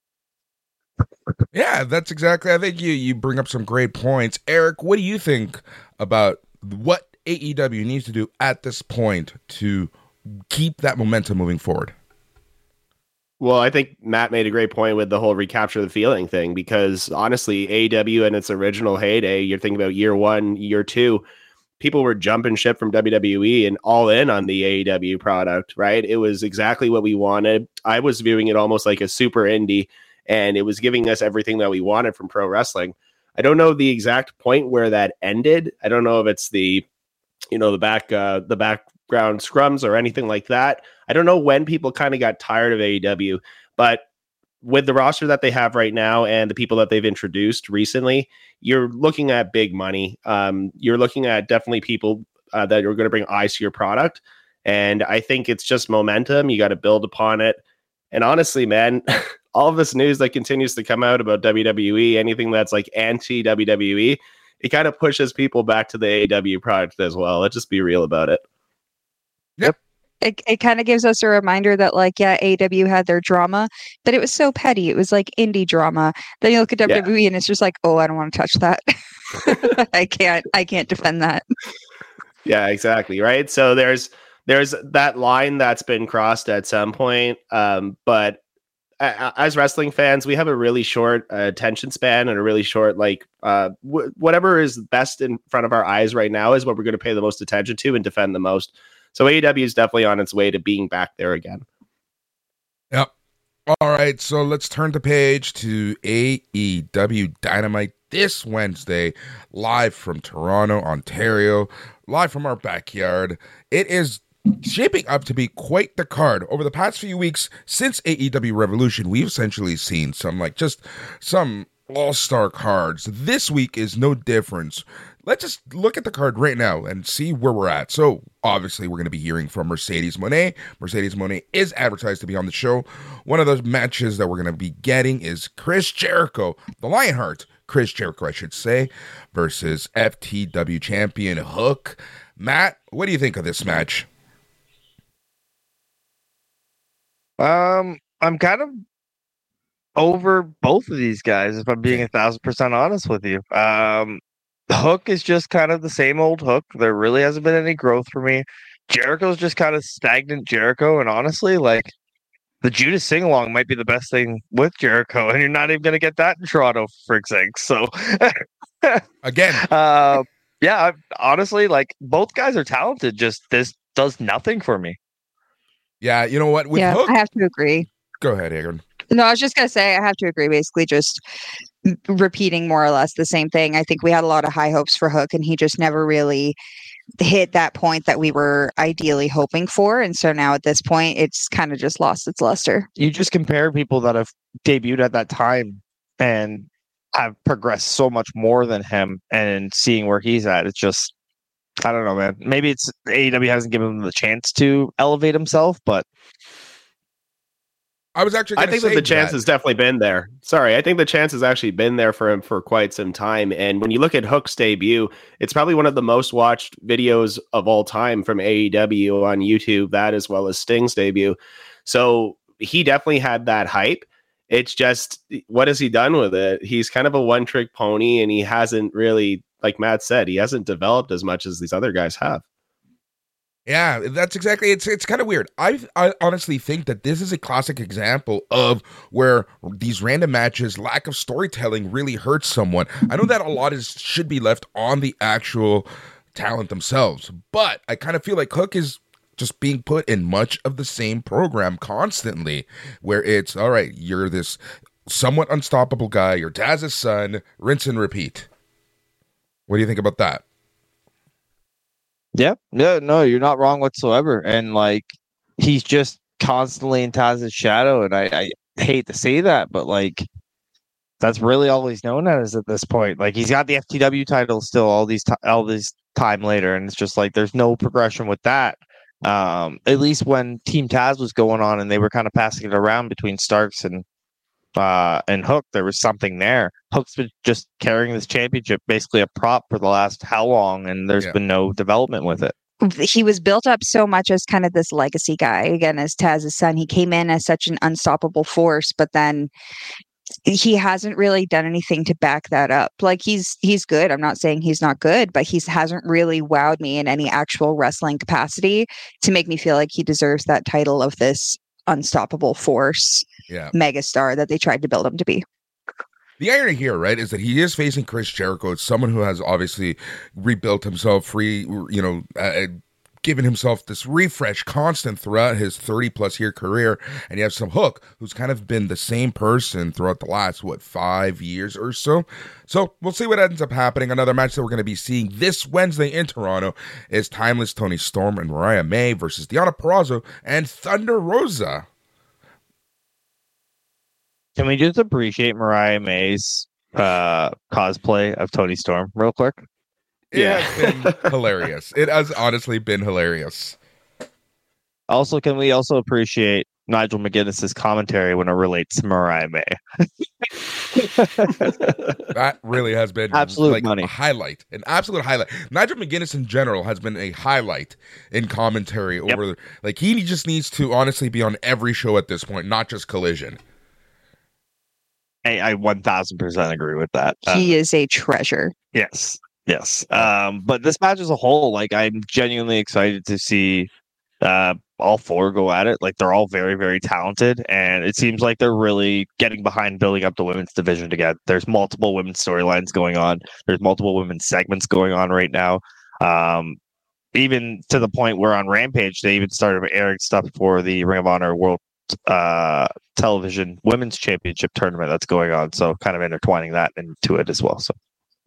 Yeah, that's exactly. I think you bring up some great points. Eric, what do you think about what AEW needs to do at this point to keep that momentum moving forward? Well, I think Matt made a great point with the whole recapture the feeling thing, because honestly, AEW in its original heyday, you're thinking about year 1, year 2, people were jumping ship from WWE and all in on the AEW product, right? It was exactly what we wanted. I was viewing it almost like a super indie, and it was giving us everything that we wanted from pro wrestling. I don't know the exact point where that ended. I don't know if it's the background scrums or anything like that. I don't know when people kind of got tired of AEW, but with the roster that they have right now and the people that they've introduced recently, you're looking at big money. You're looking at definitely people that are going to bring eyes to your product. And I think it's just momentum. You got to build upon it. And honestly, man, all of this news that continues to come out about WWE, anything that's like anti-WWE, it kind of pushes people back to the AEW product as well. Let's just be real about it. Yep. It kind of gives us a reminder that, like, yeah, AEW had their drama, but it was so petty. It was like indie drama. Then you look at WWE and it's just like, oh, I don't want to touch that. I can't defend that. Yeah, exactly. Right. So there's that line that's been crossed at some point. But as wrestling fans, we have a really short attention span and a really short, like, whatever is best in front of our eyes right now is what we're going to pay the most attention to and defend the most. So AEW is definitely on its way to being back there again. Yep. All right, so let's turn the page to AEW Dynamite this Wednesday, live from Toronto, Ontario, live from our backyard. It is shaping up to be quite the card. Over the past few weeks since AEW Revolution, we've essentially seen some all-star cards. This week is no difference. Let's just look at the card right now and see where we're at. So, obviously, we're going to be hearing from Mercedes Moné. Mercedes Moné is advertised to be on the show. One of those matches that we're going to be getting is Chris Jericho, the Lionheart, Chris Jericho, I should say, versus FTW champion Hook. Matt, what do you think of this match? I'm kind of over both of these guys, if I'm being 1,000% honest with you. Hook is just kind of the same old Hook. There really hasn't been any growth for me. Jericho's just kind of stagnant Jericho, and honestly, like, the Judas sing-along might be the best thing with Jericho, and you're not even going to get that in Toronto, for sakes. So, again, honestly, like, both guys are talented. Just this does nothing for me. Yeah, you know what? With Hook, I have to agree. Go ahead, Aaron. No, I was just going to say, I have to agree, basically just repeating more or less the same thing. I think we had a lot of high hopes for Hook, and he just never really hit that point that we were ideally hoping for. And so now at this point, it's kind of just lost its luster. You just compare people that have debuted at that time and have progressed so much more than him, and seeing where he's at, it's just, I don't know, man. Maybe it's AEW hasn't given him the chance to elevate himself, but I think that the chance has definitely been there. Sorry, I think the chance has actually been there for him for quite some time. And when you look at Hook's debut, it's probably one of the most watched videos of all time from AEW on YouTube, that as well as Sting's debut. So he definitely had that hype. It's just, what has he done with it? He's kind of a one-trick pony, and he hasn't really, like Matt said, he hasn't developed as much as these other guys have. Yeah, that's exactly. It's kind of weird. I honestly think that this is a classic example of where these random matches, lack of storytelling, really hurts someone. I know that a lot should be left on the actual talent themselves, but I kind of feel like Hook is just being put in much of the same program constantly, where it's, all right, you're this somewhat unstoppable guy, you're Taz's son, rinse and repeat. What do you think about that? Yeah, no, you're not wrong whatsoever. And like, he's just constantly in Taz's shadow, and I hate to say that, but like, that's really all he's known as at this point. Like, he's got the FTW title still all this time later, and it's just like there's no progression with that. At least when Team Taz was going on and they were kind of passing it around between Starks and Hook, there was something there. Hook's been just carrying this championship, basically a prop for the last how long, and there's been no development with it. He was built up so much as kind of this legacy guy, again, as Taz's son. He came in as such an unstoppable force, but then he hasn't really done anything to back that up. Like, he's good. I'm not saying he's not good, but he hasn't really wowed me in any actual wrestling capacity to make me feel like he deserves that title of this unstoppable force megastar that they tried to build him to be. The irony here, right, is that he is facing Chris Jericho. It's someone who has obviously rebuilt himself, given himself this refresh constant throughout his 30-plus year career. And you have some Hook, who's kind of been the same person throughout the last, 5 years or so. So we'll see what ends up happening. Another match that we're going to be seeing this Wednesday in Toronto is Timeless Toni Storm and Mariah May versus Deonna Purrazzo and Thunder Rosa. Can we just appreciate Mariah May's cosplay of Toni Storm real quick? It has been hilarious. It has honestly been hilarious. Also, can we also appreciate Nigel McGuinness's commentary when it relates to Mariah May? That really has been absolute money. A highlight, an absolute highlight. Nigel McGuinness in general has been a highlight in commentary over. Like, he just needs to honestly be on every show at this point, not just Collision. I 1000% agree with that. He is a treasure. Yes. But this match as a whole, like, I'm genuinely excited to see all four go at it. Like, they're all very, very talented, and it seems like they're really getting behind building up the women's division together. There's multiple women's storylines going on. There's multiple women's segments going on right now. Even to the point where on Rampage, they even started airing stuff for the Ring of Honor World television women's championship tournament that's going on. So kind of intertwining that into it as well. So.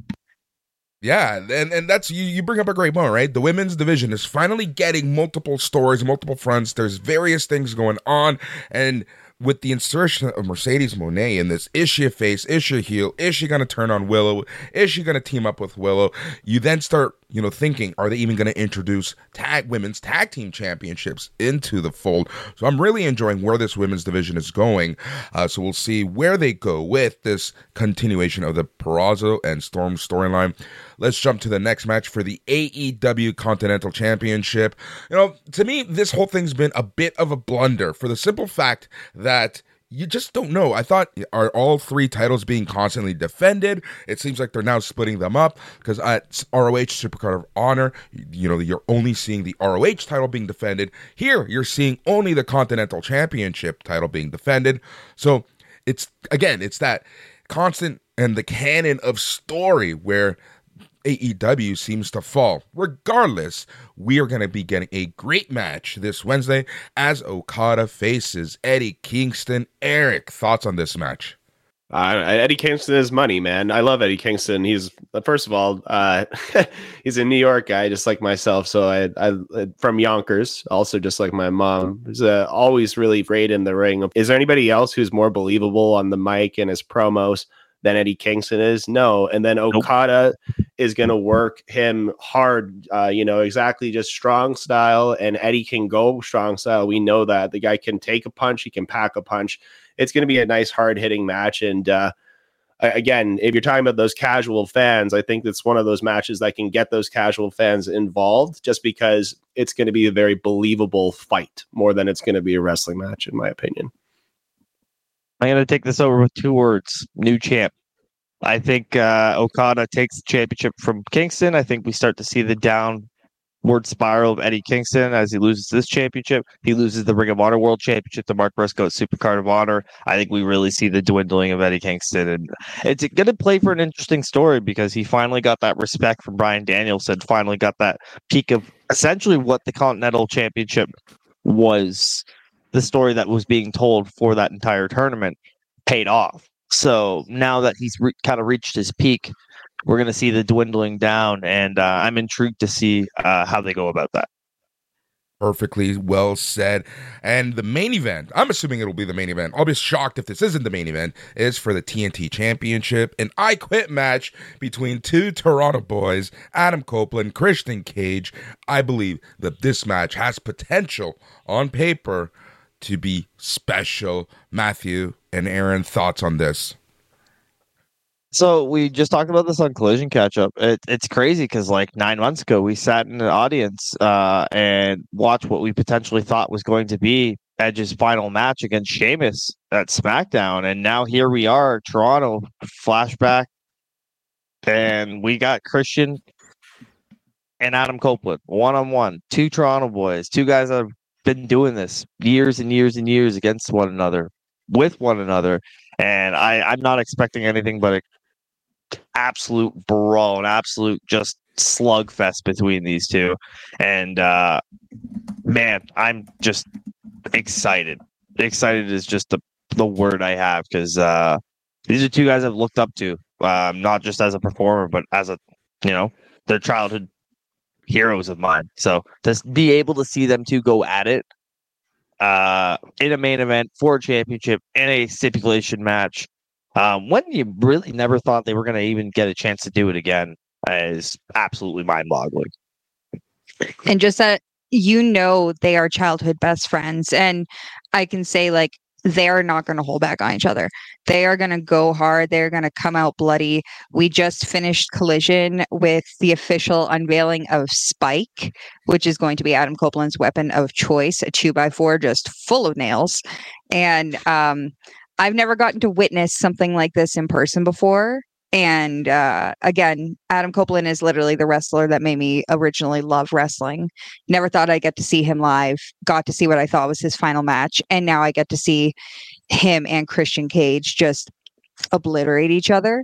Yeah, and that's you bring up a great point, right? The women's division is finally getting multiple stories, multiple fronts. There's various things going on, and with the insertion of Mercedes Moné in this, is she a face? Is she a heel? Is she going to turn on Willow? Is she going to team up with Willow? You then start, thinking, are they even going to introduce women's tag team championships into the fold? So I'm really enjoying where this women's division is going. So we'll see where they go with this continuation of the Purrazzo and Storm storyline. Let's jump to the next match for the AEW Continental Championship. To me, this whole thing's been a bit of a blunder for the simple fact that you just don't know. I thought, are all three titles being constantly defended? It seems like they're now splitting them up because at ROH Supercard of Honor, you're only seeing the ROH title being defended. Here, you're seeing only the Continental Championship title being defended. So it's that constant and the canon of story where AEW seems to fall. Regardless, we are going to be getting a great match this Wednesday as Okada faces Eddie Kingston. Eric, thoughts on this match? Eddie Kingston is money, man. I love Eddie Kingston. He's first of all, he's a New York guy, just like myself. So I from Yonkers, also just like my mom. He's always really great in the ring. Is there anybody else who's more believable on the mic and his promos than Eddie Kingston is? No. And then Okada is going to work him hard, exactly just strong style, and Eddie can go strong style. We know that the guy can take a punch. He can pack a punch. It's going to be a nice hard hitting match. And again, if you're talking about those casual fans, I think it's one of those matches that can get those casual fans involved just because it's going to be a very believable fight more than it's going to be a wrestling match, in my opinion. I'm going to take this over with 2 words: new champ. I think Okada takes the championship from Kingston. I think we start to see the downward spiral of Eddie Kingston as he loses this championship. He loses the Ring of Honor World Championship to Mark Briscoe at Supercard of Honor. I think we really see the dwindling of Eddie Kingston. And it's going to play for an interesting story because he finally got that respect from Bryan Danielson, finally got that peak of essentially what the Continental Championship was. The story that was being told for that entire tournament paid off. So now that he's kind of reached his peak, we're going to see the dwindling down, and I'm intrigued to see how they go about that. Perfectly well said. And the main event, I'm assuming it'll be the main event. I'll be shocked if this isn't the main event, is for the TNT Championship. An I Quit match between 2 Toronto boys, Adam Copeland, Christian Cage. I believe that this match has potential on paper to be special. Matthew and Aaron, thoughts on this? So we just talked about this on Collision Catch-Up. It's crazy because like 9 months ago, we sat in the audience and watched what we potentially thought was going to be Edge's final match against Sheamus at SmackDown. And now here we are, Toronto, flashback, and we got Christian and Adam Copeland, one-on-one, 2 Toronto boys, 2 guys that have been doing this years and years and years against one another, with one another, and I'm not expecting anything but an absolute brawl, an absolute just slugfest between these two. And man, I'm just excited. Excited is just the word I have, because these are 2 guys I've looked up to, not just as a performer, but as their childhood heroes of mine. So to be able to see them 2 go at it in a main event for a championship in a stipulation match, when you really never thought they were going to even get a chance to do it again, is absolutely mind-boggling. And just that they are childhood best friends, and I can say like they're not going to hold back on each other. They are going to go hard. They're going to come out bloody. We just finished Collision with the official unveiling of Spike, which is going to be Adam Copeland's weapon of choice, a 2x4 just full of nails. And I've never gotten to witness something like this in person before. And again, Adam Copeland is literally the wrestler that made me originally love wrestling. Never thought I'd get to see him live. Got to see what I thought was his final match. And now I get to see him and Christian Cage just obliterate each other.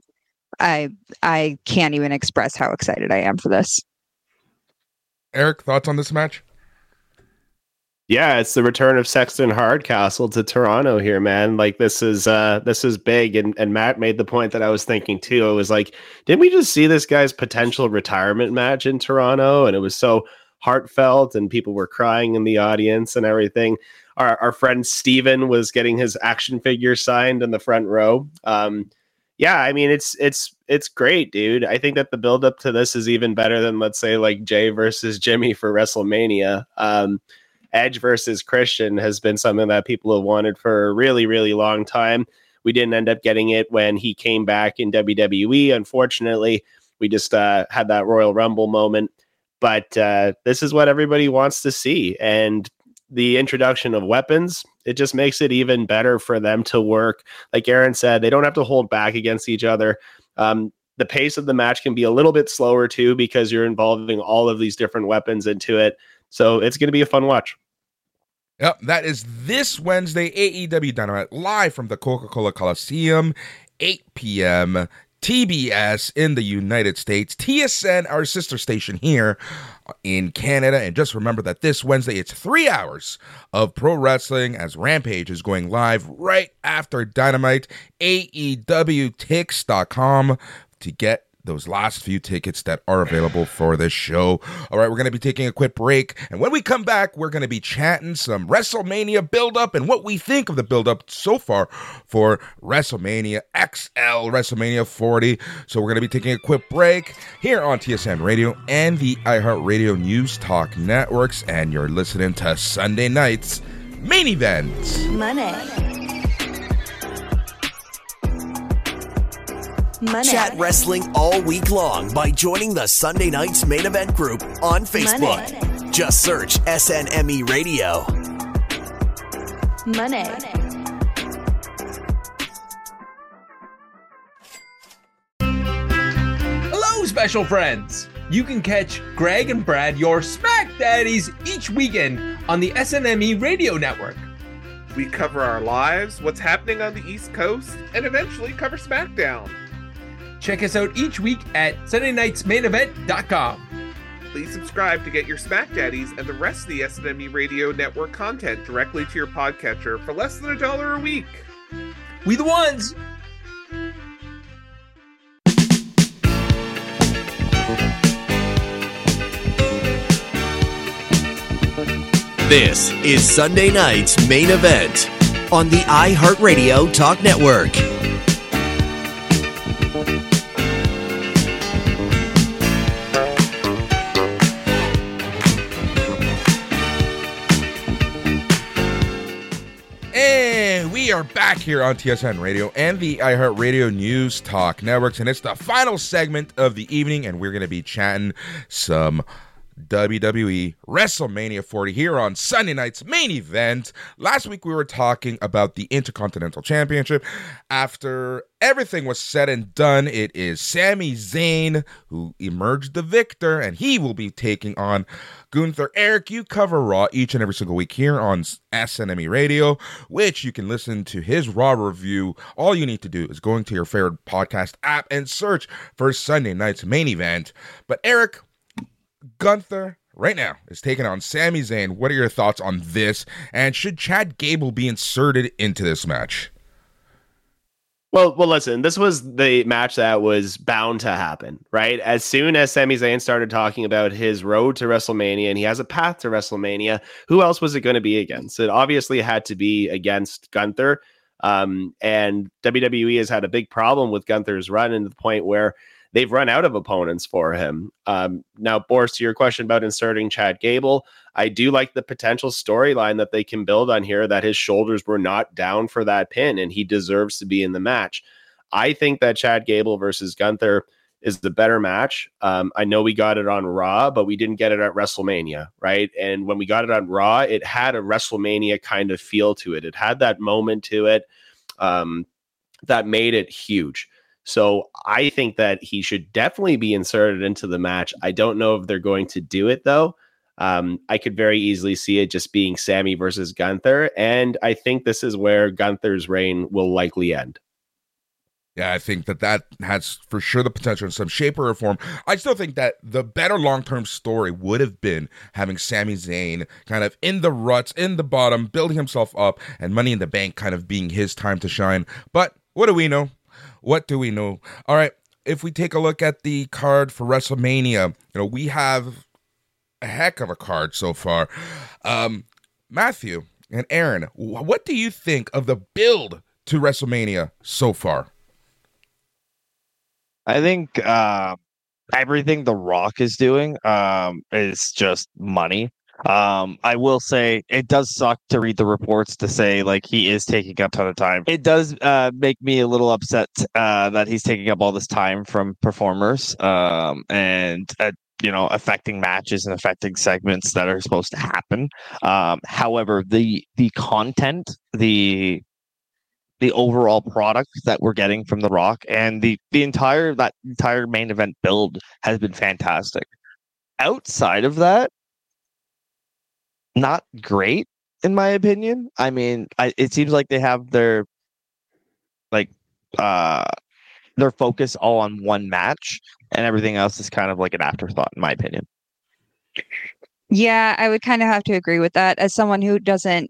I can't even express how excited I am for this. Eric, thoughts on this match? Yeah, it's the return of Sexton Hardcastle to Toronto here, man. Like this is big, and Matt made the point that I was thinking too. It was like, didn't we just see this guy's potential retirement match in Toronto? And it was so heartfelt, and people were crying in the audience and everything. Our friend Steven was getting his action figure signed in the front row. Yeah, I mean it's great, dude. I think that the build up to this is even better than, let's say, like Jay versus Jimmy for WrestleMania. Edge versus Christian has been something that people have wanted for a really, really long time. We didn't end up getting it when he came back in WWE. Unfortunately, we just had that Royal Rumble moment. But this is what everybody wants to see. And the introduction of weapons, it just makes it even better for them to work. Like Aaron said, they don't have to hold back against each other. The pace of the match can be a little bit slower too, because you're involving all of these different weapons into it. So it's going to be a fun watch. Yep, that is this Wednesday, AEW Dynamite, live from the Coca-Cola Coliseum, 8 p.m., TBS in the United States, TSN, our sister station here in Canada. And just remember that this Wednesday, it's 3 hours of pro wrestling as Rampage is going live right after Dynamite. AEWTix.com to get those last few tickets that are available for this show. All right, we're going to be taking a quick break. And when we come back, we're going to be chatting some WrestleMania build-up and what we think of the build-up so far for WrestleMania XL, WrestleMania 40. So we're going to be taking a quick break here on TSN Radio and the iHeartRadio News Talk Networks. And you're listening to Sunday Night's Main Event. Money. Chat wrestling all week long by joining the Sunday Night's Main Event group on Facebook. Money. Just search SNME Radio. Money. Hello, special friends. You can catch Greg and Brad, your Smack Daddies, each weekend on the SNME Radio Network. We cover our lives, what's happening on the East Coast, and eventually cover SmackDown. Check us out each week at SundayNightsMainEvent.com. Please subscribe to get your Smack Daddies and the rest of the SNME Radio Network content directly to your podcatcher for less than $1 a week. We the ones! This is Sunday Night's Main Event on the iHeartRadio Talk Network. We are back here on TSN Radio and the iHeartRadio News Talk Networks, and it's the final segment of the evening, and we're going to be chatting some WWE WrestleMania 40 here on Sunday Night's Main Event. Last week we were talking about the Intercontinental Championship. After everything was said and done, it is Sami Zayn who emerged the victor, and he will be taking on Gunther. Eric, you cover Raw each and every single week here on SNME Radio, which you can listen to his Raw review. All you need to do is go into your favorite podcast app and search for Sunday Night's Main Event. But Eric, Gunther right now is taking on Sami Zayn. What are your thoughts on this? And should Chad Gable be inserted into this match? Well, listen, this was the match that was bound to happen, right? As soon as Sami Zayn started talking about his road to WrestleMania and he has a path to WrestleMania, who else was it going to be against? It obviously had to be against Gunther. And WWE has had a big problem with Gunther's run, to the point where they've run out of opponents for him. Now, Boris, to your question about inserting Chad Gable, I do like the potential storyline that they can build on here, that his shoulders were not down for that pin and he deserves to be in the match. I think that Chad Gable versus Gunther is the better match. I know we got it on Raw, but we didn't get it at WrestleMania, right? And when we got it on Raw, it had a WrestleMania kind of feel to it. It had that moment to it that made it huge. So I think that he should definitely be inserted into the match. I don't know if they're going to do it, though. I could very easily see it just being Sami versus Gunther. And I think this is where Gunther's reign will likely end. Yeah, I think that has for sure the potential in some shape or form. I still think that the better long-term story would have been having Sami Zayn kind of in the ruts, in the bottom, building himself up, and Money in the Bank kind of being his time to shine. But what do we know? What do we know? All right, if we take a look at the card for WrestleMania, we have a heck of a card so far. Matthew and Aaron, what do you think of the build to WrestleMania so far? I think everything The Rock is doing is just money. I will say it does suck to read the reports to say like he is taking up a ton of time. It does make me a little upset that he's taking up all this time from performers and affecting matches and affecting segments that are supposed to happen. However, the content, the overall product that we're getting from The Rock and the entire main event build has been fantastic. Outside of that, not great in my opinion. I mean, it seems like they have their focus all on one match and everything else is kind of like an afterthought in my opinion. Yeah, I would kind of have to agree with that. As someone who doesn't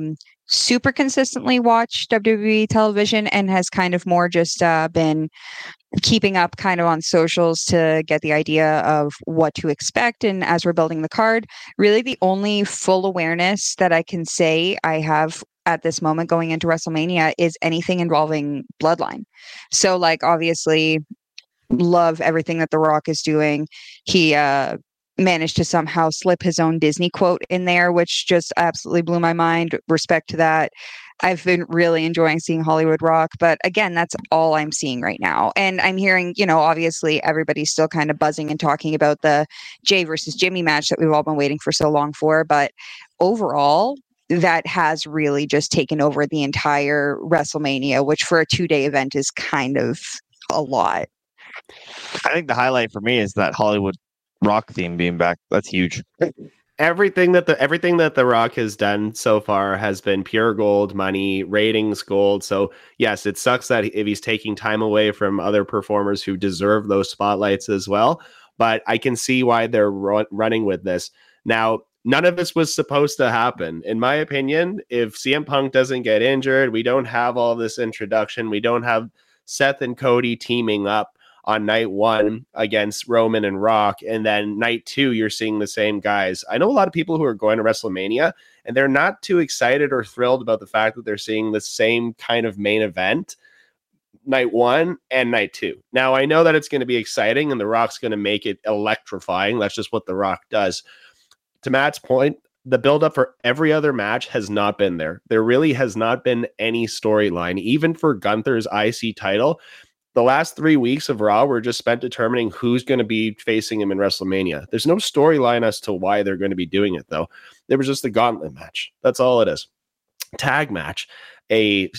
super consistently watch WWE television and has kind of more just been keeping up kind of on socials to get the idea of what to expect. And as we're building the card, really the only full awareness that I can say I have at this moment going into WrestleMania is anything involving Bloodline. So like, obviously love everything that The Rock is doing. He managed to somehow slip his own Disney quote in there, which just absolutely blew my mind. Respect to that. I've been really enjoying seeing Hollywood Rock, but again, that's all I'm seeing right now. And I'm hearing, obviously everybody's still kind of buzzing and talking about the Jay versus Jimmy match that we've all been waiting for so long for. But overall, that has really just taken over the entire WrestleMania, which for a 2-day event is kind of a lot. I think the highlight for me is that Hollywood Rock theme being back. That's huge. Everything that the Rock has done so far has been pure gold, money, ratings, gold. So yes, it sucks that if he's taking time away from other performers who deserve those spotlights as well. But I can see why they're running with this. Now, none of this was supposed to happen. In my opinion, if CM Punk doesn't get injured, we don't have all this introduction. We don't have Seth and Cody teaming up on night 1 against Roman and Rock. And then night 2, you're seeing the same guys. I know a lot of people who are going to WrestleMania and they're not too excited or thrilled about the fact that they're seeing the same kind of main event night 1 and night 2. Now, I know that it's going to be exciting and The Rock's going to make it electrifying. That's just what The Rock does. To Matt's point, the buildup for every other match has not been there. There really has not been any storyline, even for Gunther's IC title. The last 3 weeks of Raw were just spent determining who's going to be facing him in WrestleMania. There's no storyline as to why they're going to be doing it, though. There was just a gauntlet match. That's all it is. Tag match. A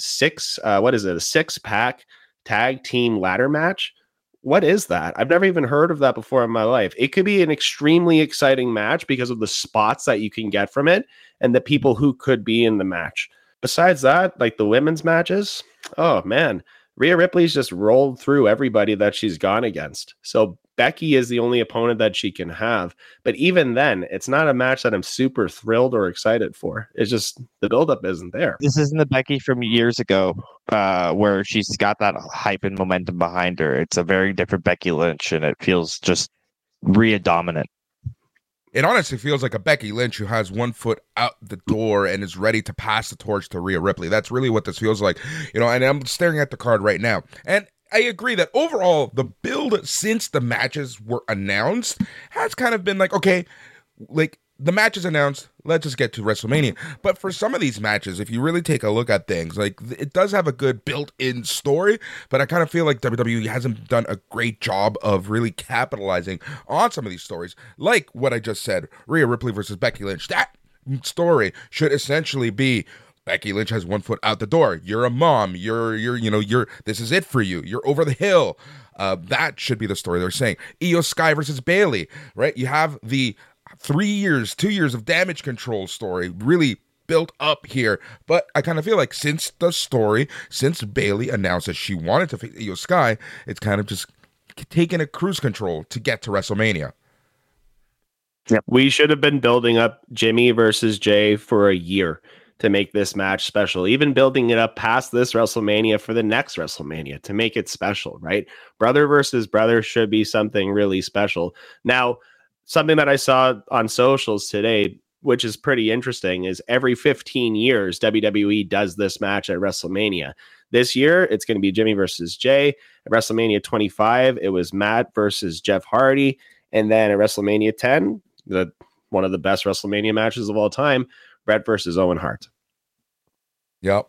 6-pack tag team ladder match. What is that? I've never even heard of that before in my life. It could be an extremely exciting match because of the spots that you can get from it and the people who could be in the match. Besides that, like the women's matches, oh man, Rhea Ripley's just rolled through everybody that she's gone against. So Becky is the only opponent that she can have. But even then, it's not a match that I'm super thrilled or excited for. It's just the buildup isn't there. This isn't the Becky from years ago where she's got that hype and momentum behind her. It's a very different Becky Lynch, and it feels just Rhea dominant. It honestly feels like a Becky Lynch who has one foot out the door and is ready to pass the torch to Rhea Ripley. That's really what this feels like. And I'm staring at the card right now. And I agree that overall, the build since the matches were announced has kind of been like, okay, like the match is announced, let's just get to WrestleMania. But for some of these matches, if you really take a look at things, like it does have a good built-in story, but I kind of feel like WWE hasn't done a great job of really capitalizing on some of these stories. Like what I just said, Rhea Ripley versus Becky Lynch. That story should essentially be Becky Lynch has one foot out the door. You're a mom. You're this is it for you. You're over the hill. That should be the story they're saying. Io Sky versus Bayley, right? You have the 2 years of Damage Control story really built up here. But I kind of feel like since Bayley announced that she wanted to face Io Sky, it's kind of just taking a cruise control to get to WrestleMania. Yep. We should have been building up Jimmy versus Jay for a year to make this match special, even building it up past this WrestleMania for the next WrestleMania to make it special, right? Brother versus brother should be something really special. Now, something that I saw on socials today, which is pretty interesting, is every 15 years, WWE does this match at WrestleMania. This year, it's going to be Jimmy versus Jay. At WrestleMania 25, it was Matt versus Jeff Hardy. And then at WrestleMania 10, one of the best WrestleMania matches of all time, Bret versus Owen Hart. Yep.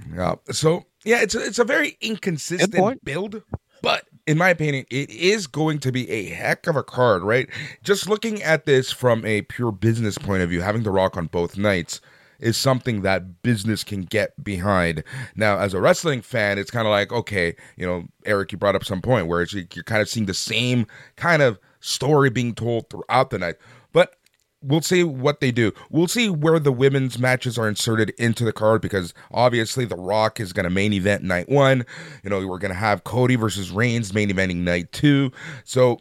So, yeah, it's a very inconsistent build, but in my opinion, it is going to be a heck of a card, right? Just looking at this from a pure business point of view, having The Rock on both nights is something that business can get behind. Now, as a wrestling fan, it's kind of like, okay, Eric, you brought up some point where you're kind of seeing the same kind of story being told throughout the night. But we'll see what they do. We'll see where the women's matches are inserted into the card, because obviously The Rock is going to main event night 1. We're going to have Cody versus Reigns main eventing night 2. So,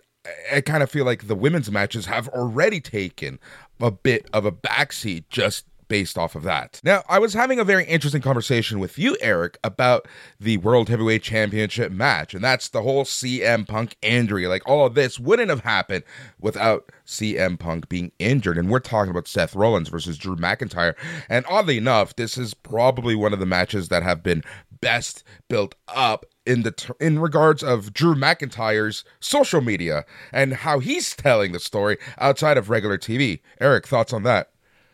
I kind of feel like the women's matches have already taken a bit of a backseat just based off of that. Now, I was having a very interesting conversation with you, Eric, about the World Heavyweight Championship match, and that's the whole CM Punk injury. Like, all of this wouldn't have happened without CM Punk being injured, and we're talking about Seth Rollins versus Drew McIntyre. And oddly enough, this is probably one of the matches that have been best built up in regards of Drew McIntyre's social media and how he's telling the story outside of regular TV. Eric, thoughts on that?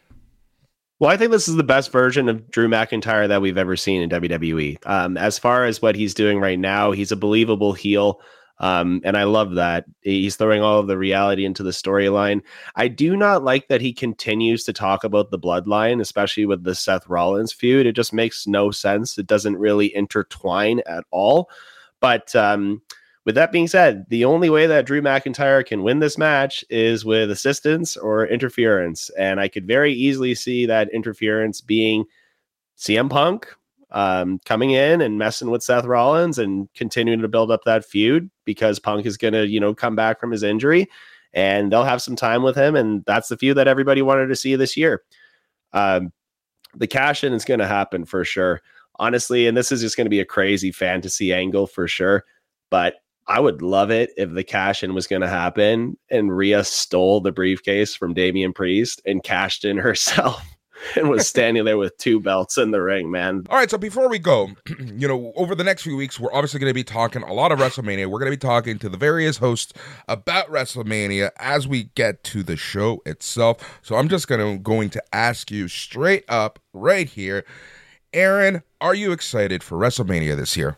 Well, I think this is the best version of Drew McIntyre that we've ever seen in WWE. As far as what he's doing right now, he's a believable heel. And I love that. He's throwing all of the reality into the storyline. I do not like that he continues to talk about the bloodline, especially with the Seth Rollins feud. It just makes no sense. It doesn't really intertwine at all. But with that being said, the only way that Drew McIntyre can win this match is with assistance or interference. And I could very easily see that interference being CM Punk coming in and messing with Seth Rollins and continuing to build up that feud, because Punk is going to, come back from his injury and they'll have some time with him. And that's the feud that everybody wanted to see this year. The cash in is going to happen for sure, honestly. And this is just going to be a crazy fantasy angle for sure. But I would love it if the cash in was going to happen and Rhea stole the briefcase from Damian Priest and cashed in herself and was standing there with 2 belts in the ring, man. All right, so before we go, over the next few weeks, we're obviously going to be talking a lot of WrestleMania. We're going to be talking to the various hosts about WrestleMania as we get to the show itself. So I'm just going to ask you straight up right here, Aaron, are you excited for WrestleMania this year?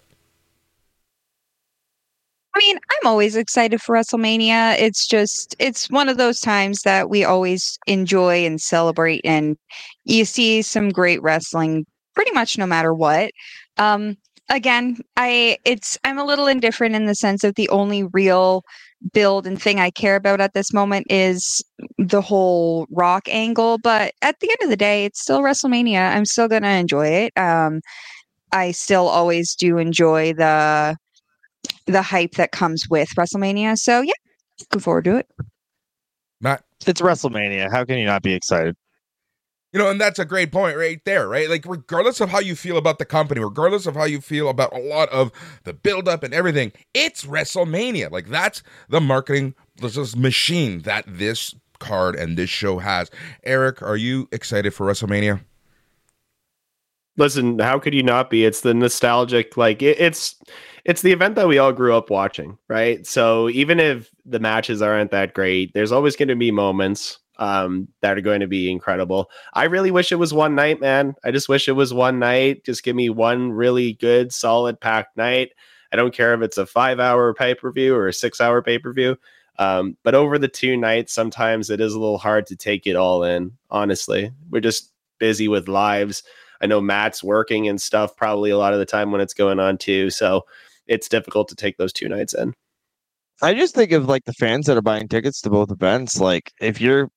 I mean, I'm always excited for WrestleMania. It's one of those times that we always enjoy and celebrate, and you see some great wrestling pretty much no matter what. Again, I'm a little indifferent in the sense of the only real build and thing I care about at this moment is the whole Rock angle. But at the end of the day, it's still WrestleMania. I'm still going to enjoy it. I still always do enjoy the hype that comes with WrestleMania. So yeah, looking forward to it. Matt, it's WrestleMania. How can you not be excited? And that's a great point right there, right? Like, regardless of how you feel about the company, regardless of how you feel about a lot of the build-up and everything, it's WrestleMania. Like, that's the marketing machine that this card and this show has. Eric, are you excited for WrestleMania? Listen, how could you not be? It's the nostalgic, like, it's the event that we all grew up watching, right? So even if the matches aren't that great, there's always going to be moments that are going to be incredible. I really wish it was one night, man. I just wish it was one night. Just give me one really good, solid, packed night. I don't care if it's a 5-hour pay-per-view or a 6-hour pay-per-view. But over the 2 nights, sometimes it is a little hard to take it all in, honestly. We're just busy with lives. I know Matt's working and stuff probably a lot of the time when it's going on too. So it's difficult to take those 2 nights in. I just think of like the fans that are buying tickets to both events. Like if you're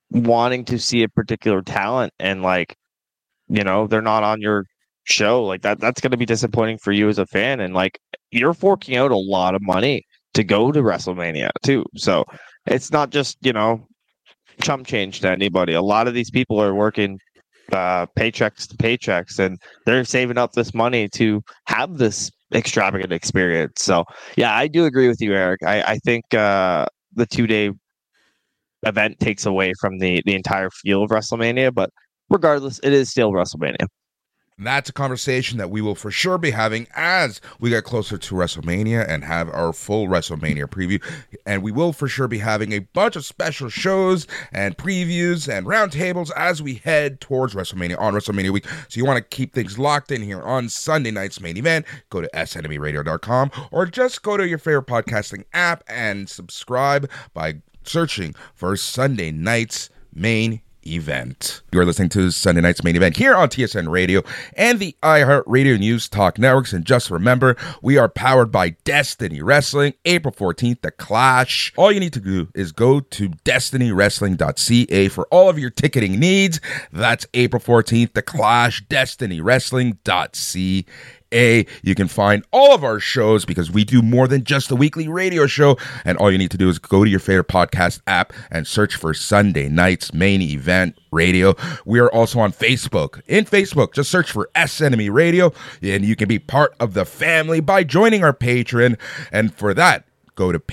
wanting to see a particular talent and like, you know, they're not on your show, like that's going to be disappointing for you as a fan. And like, you're forking out a lot of money to go to WrestleMania too. So it's not just, you know, chump change to anybody. A lot of these people are working paychecks to paychecks, and they're saving up this money to have this extravagant experience. So yeah, I do agree with you, Eric. I think the 2-day event takes away from the entire feel of WrestleMania, but regardless, it is still WrestleMania. That's a conversation that we will for sure be having as we get closer to WrestleMania and have our full WrestleMania preview. And we will for sure be having a bunch of special shows and previews and roundtables as we head towards WrestleMania on WrestleMania week. So you want to keep things locked in here on Sunday night's main event. Go to SNMEradio.com or just go to your favorite podcasting app and subscribe by searching for Sunday night's main event. You're listening to Sunday night's main event here on TSN Radio and the iHeart Radio News Talk Networks. And just remember, we are powered by Destiny Wrestling. April 14th, The Clash. All you need to do is go to destinywrestling.ca for all of your ticketing needs. That's April 14th, The Clash, destinywrestling.ca. You can find all of our shows because we do more than just a weekly radio show, and all you need to do is go to your favorite podcast app and search for Sunday night's main event radio. We are also on Facebook. In Facebook, just search for SNME Radio, and you can be part of the family by joining our Patreon. And for that, go to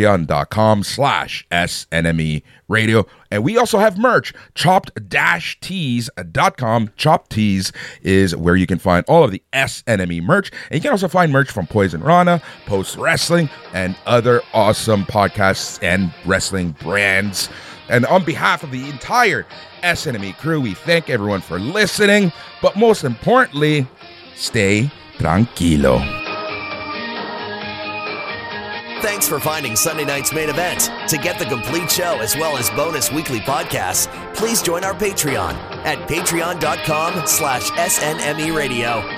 patreon.com/SNME Radio. And we also have merch, chopped-tees.com. Chopped Tees is where you can find all of the SNME merch. And you can also find merch from Poison Rana, Post Wrestling, and other awesome podcasts and wrestling brands. And on behalf of the entire SNME crew, we thank everyone for listening. But most importantly, stay tranquilo. Thanks for finding Sunday night's main event. To get the complete show as well as bonus weekly podcasts, please join our Patreon at patreon.com/SNME Radio.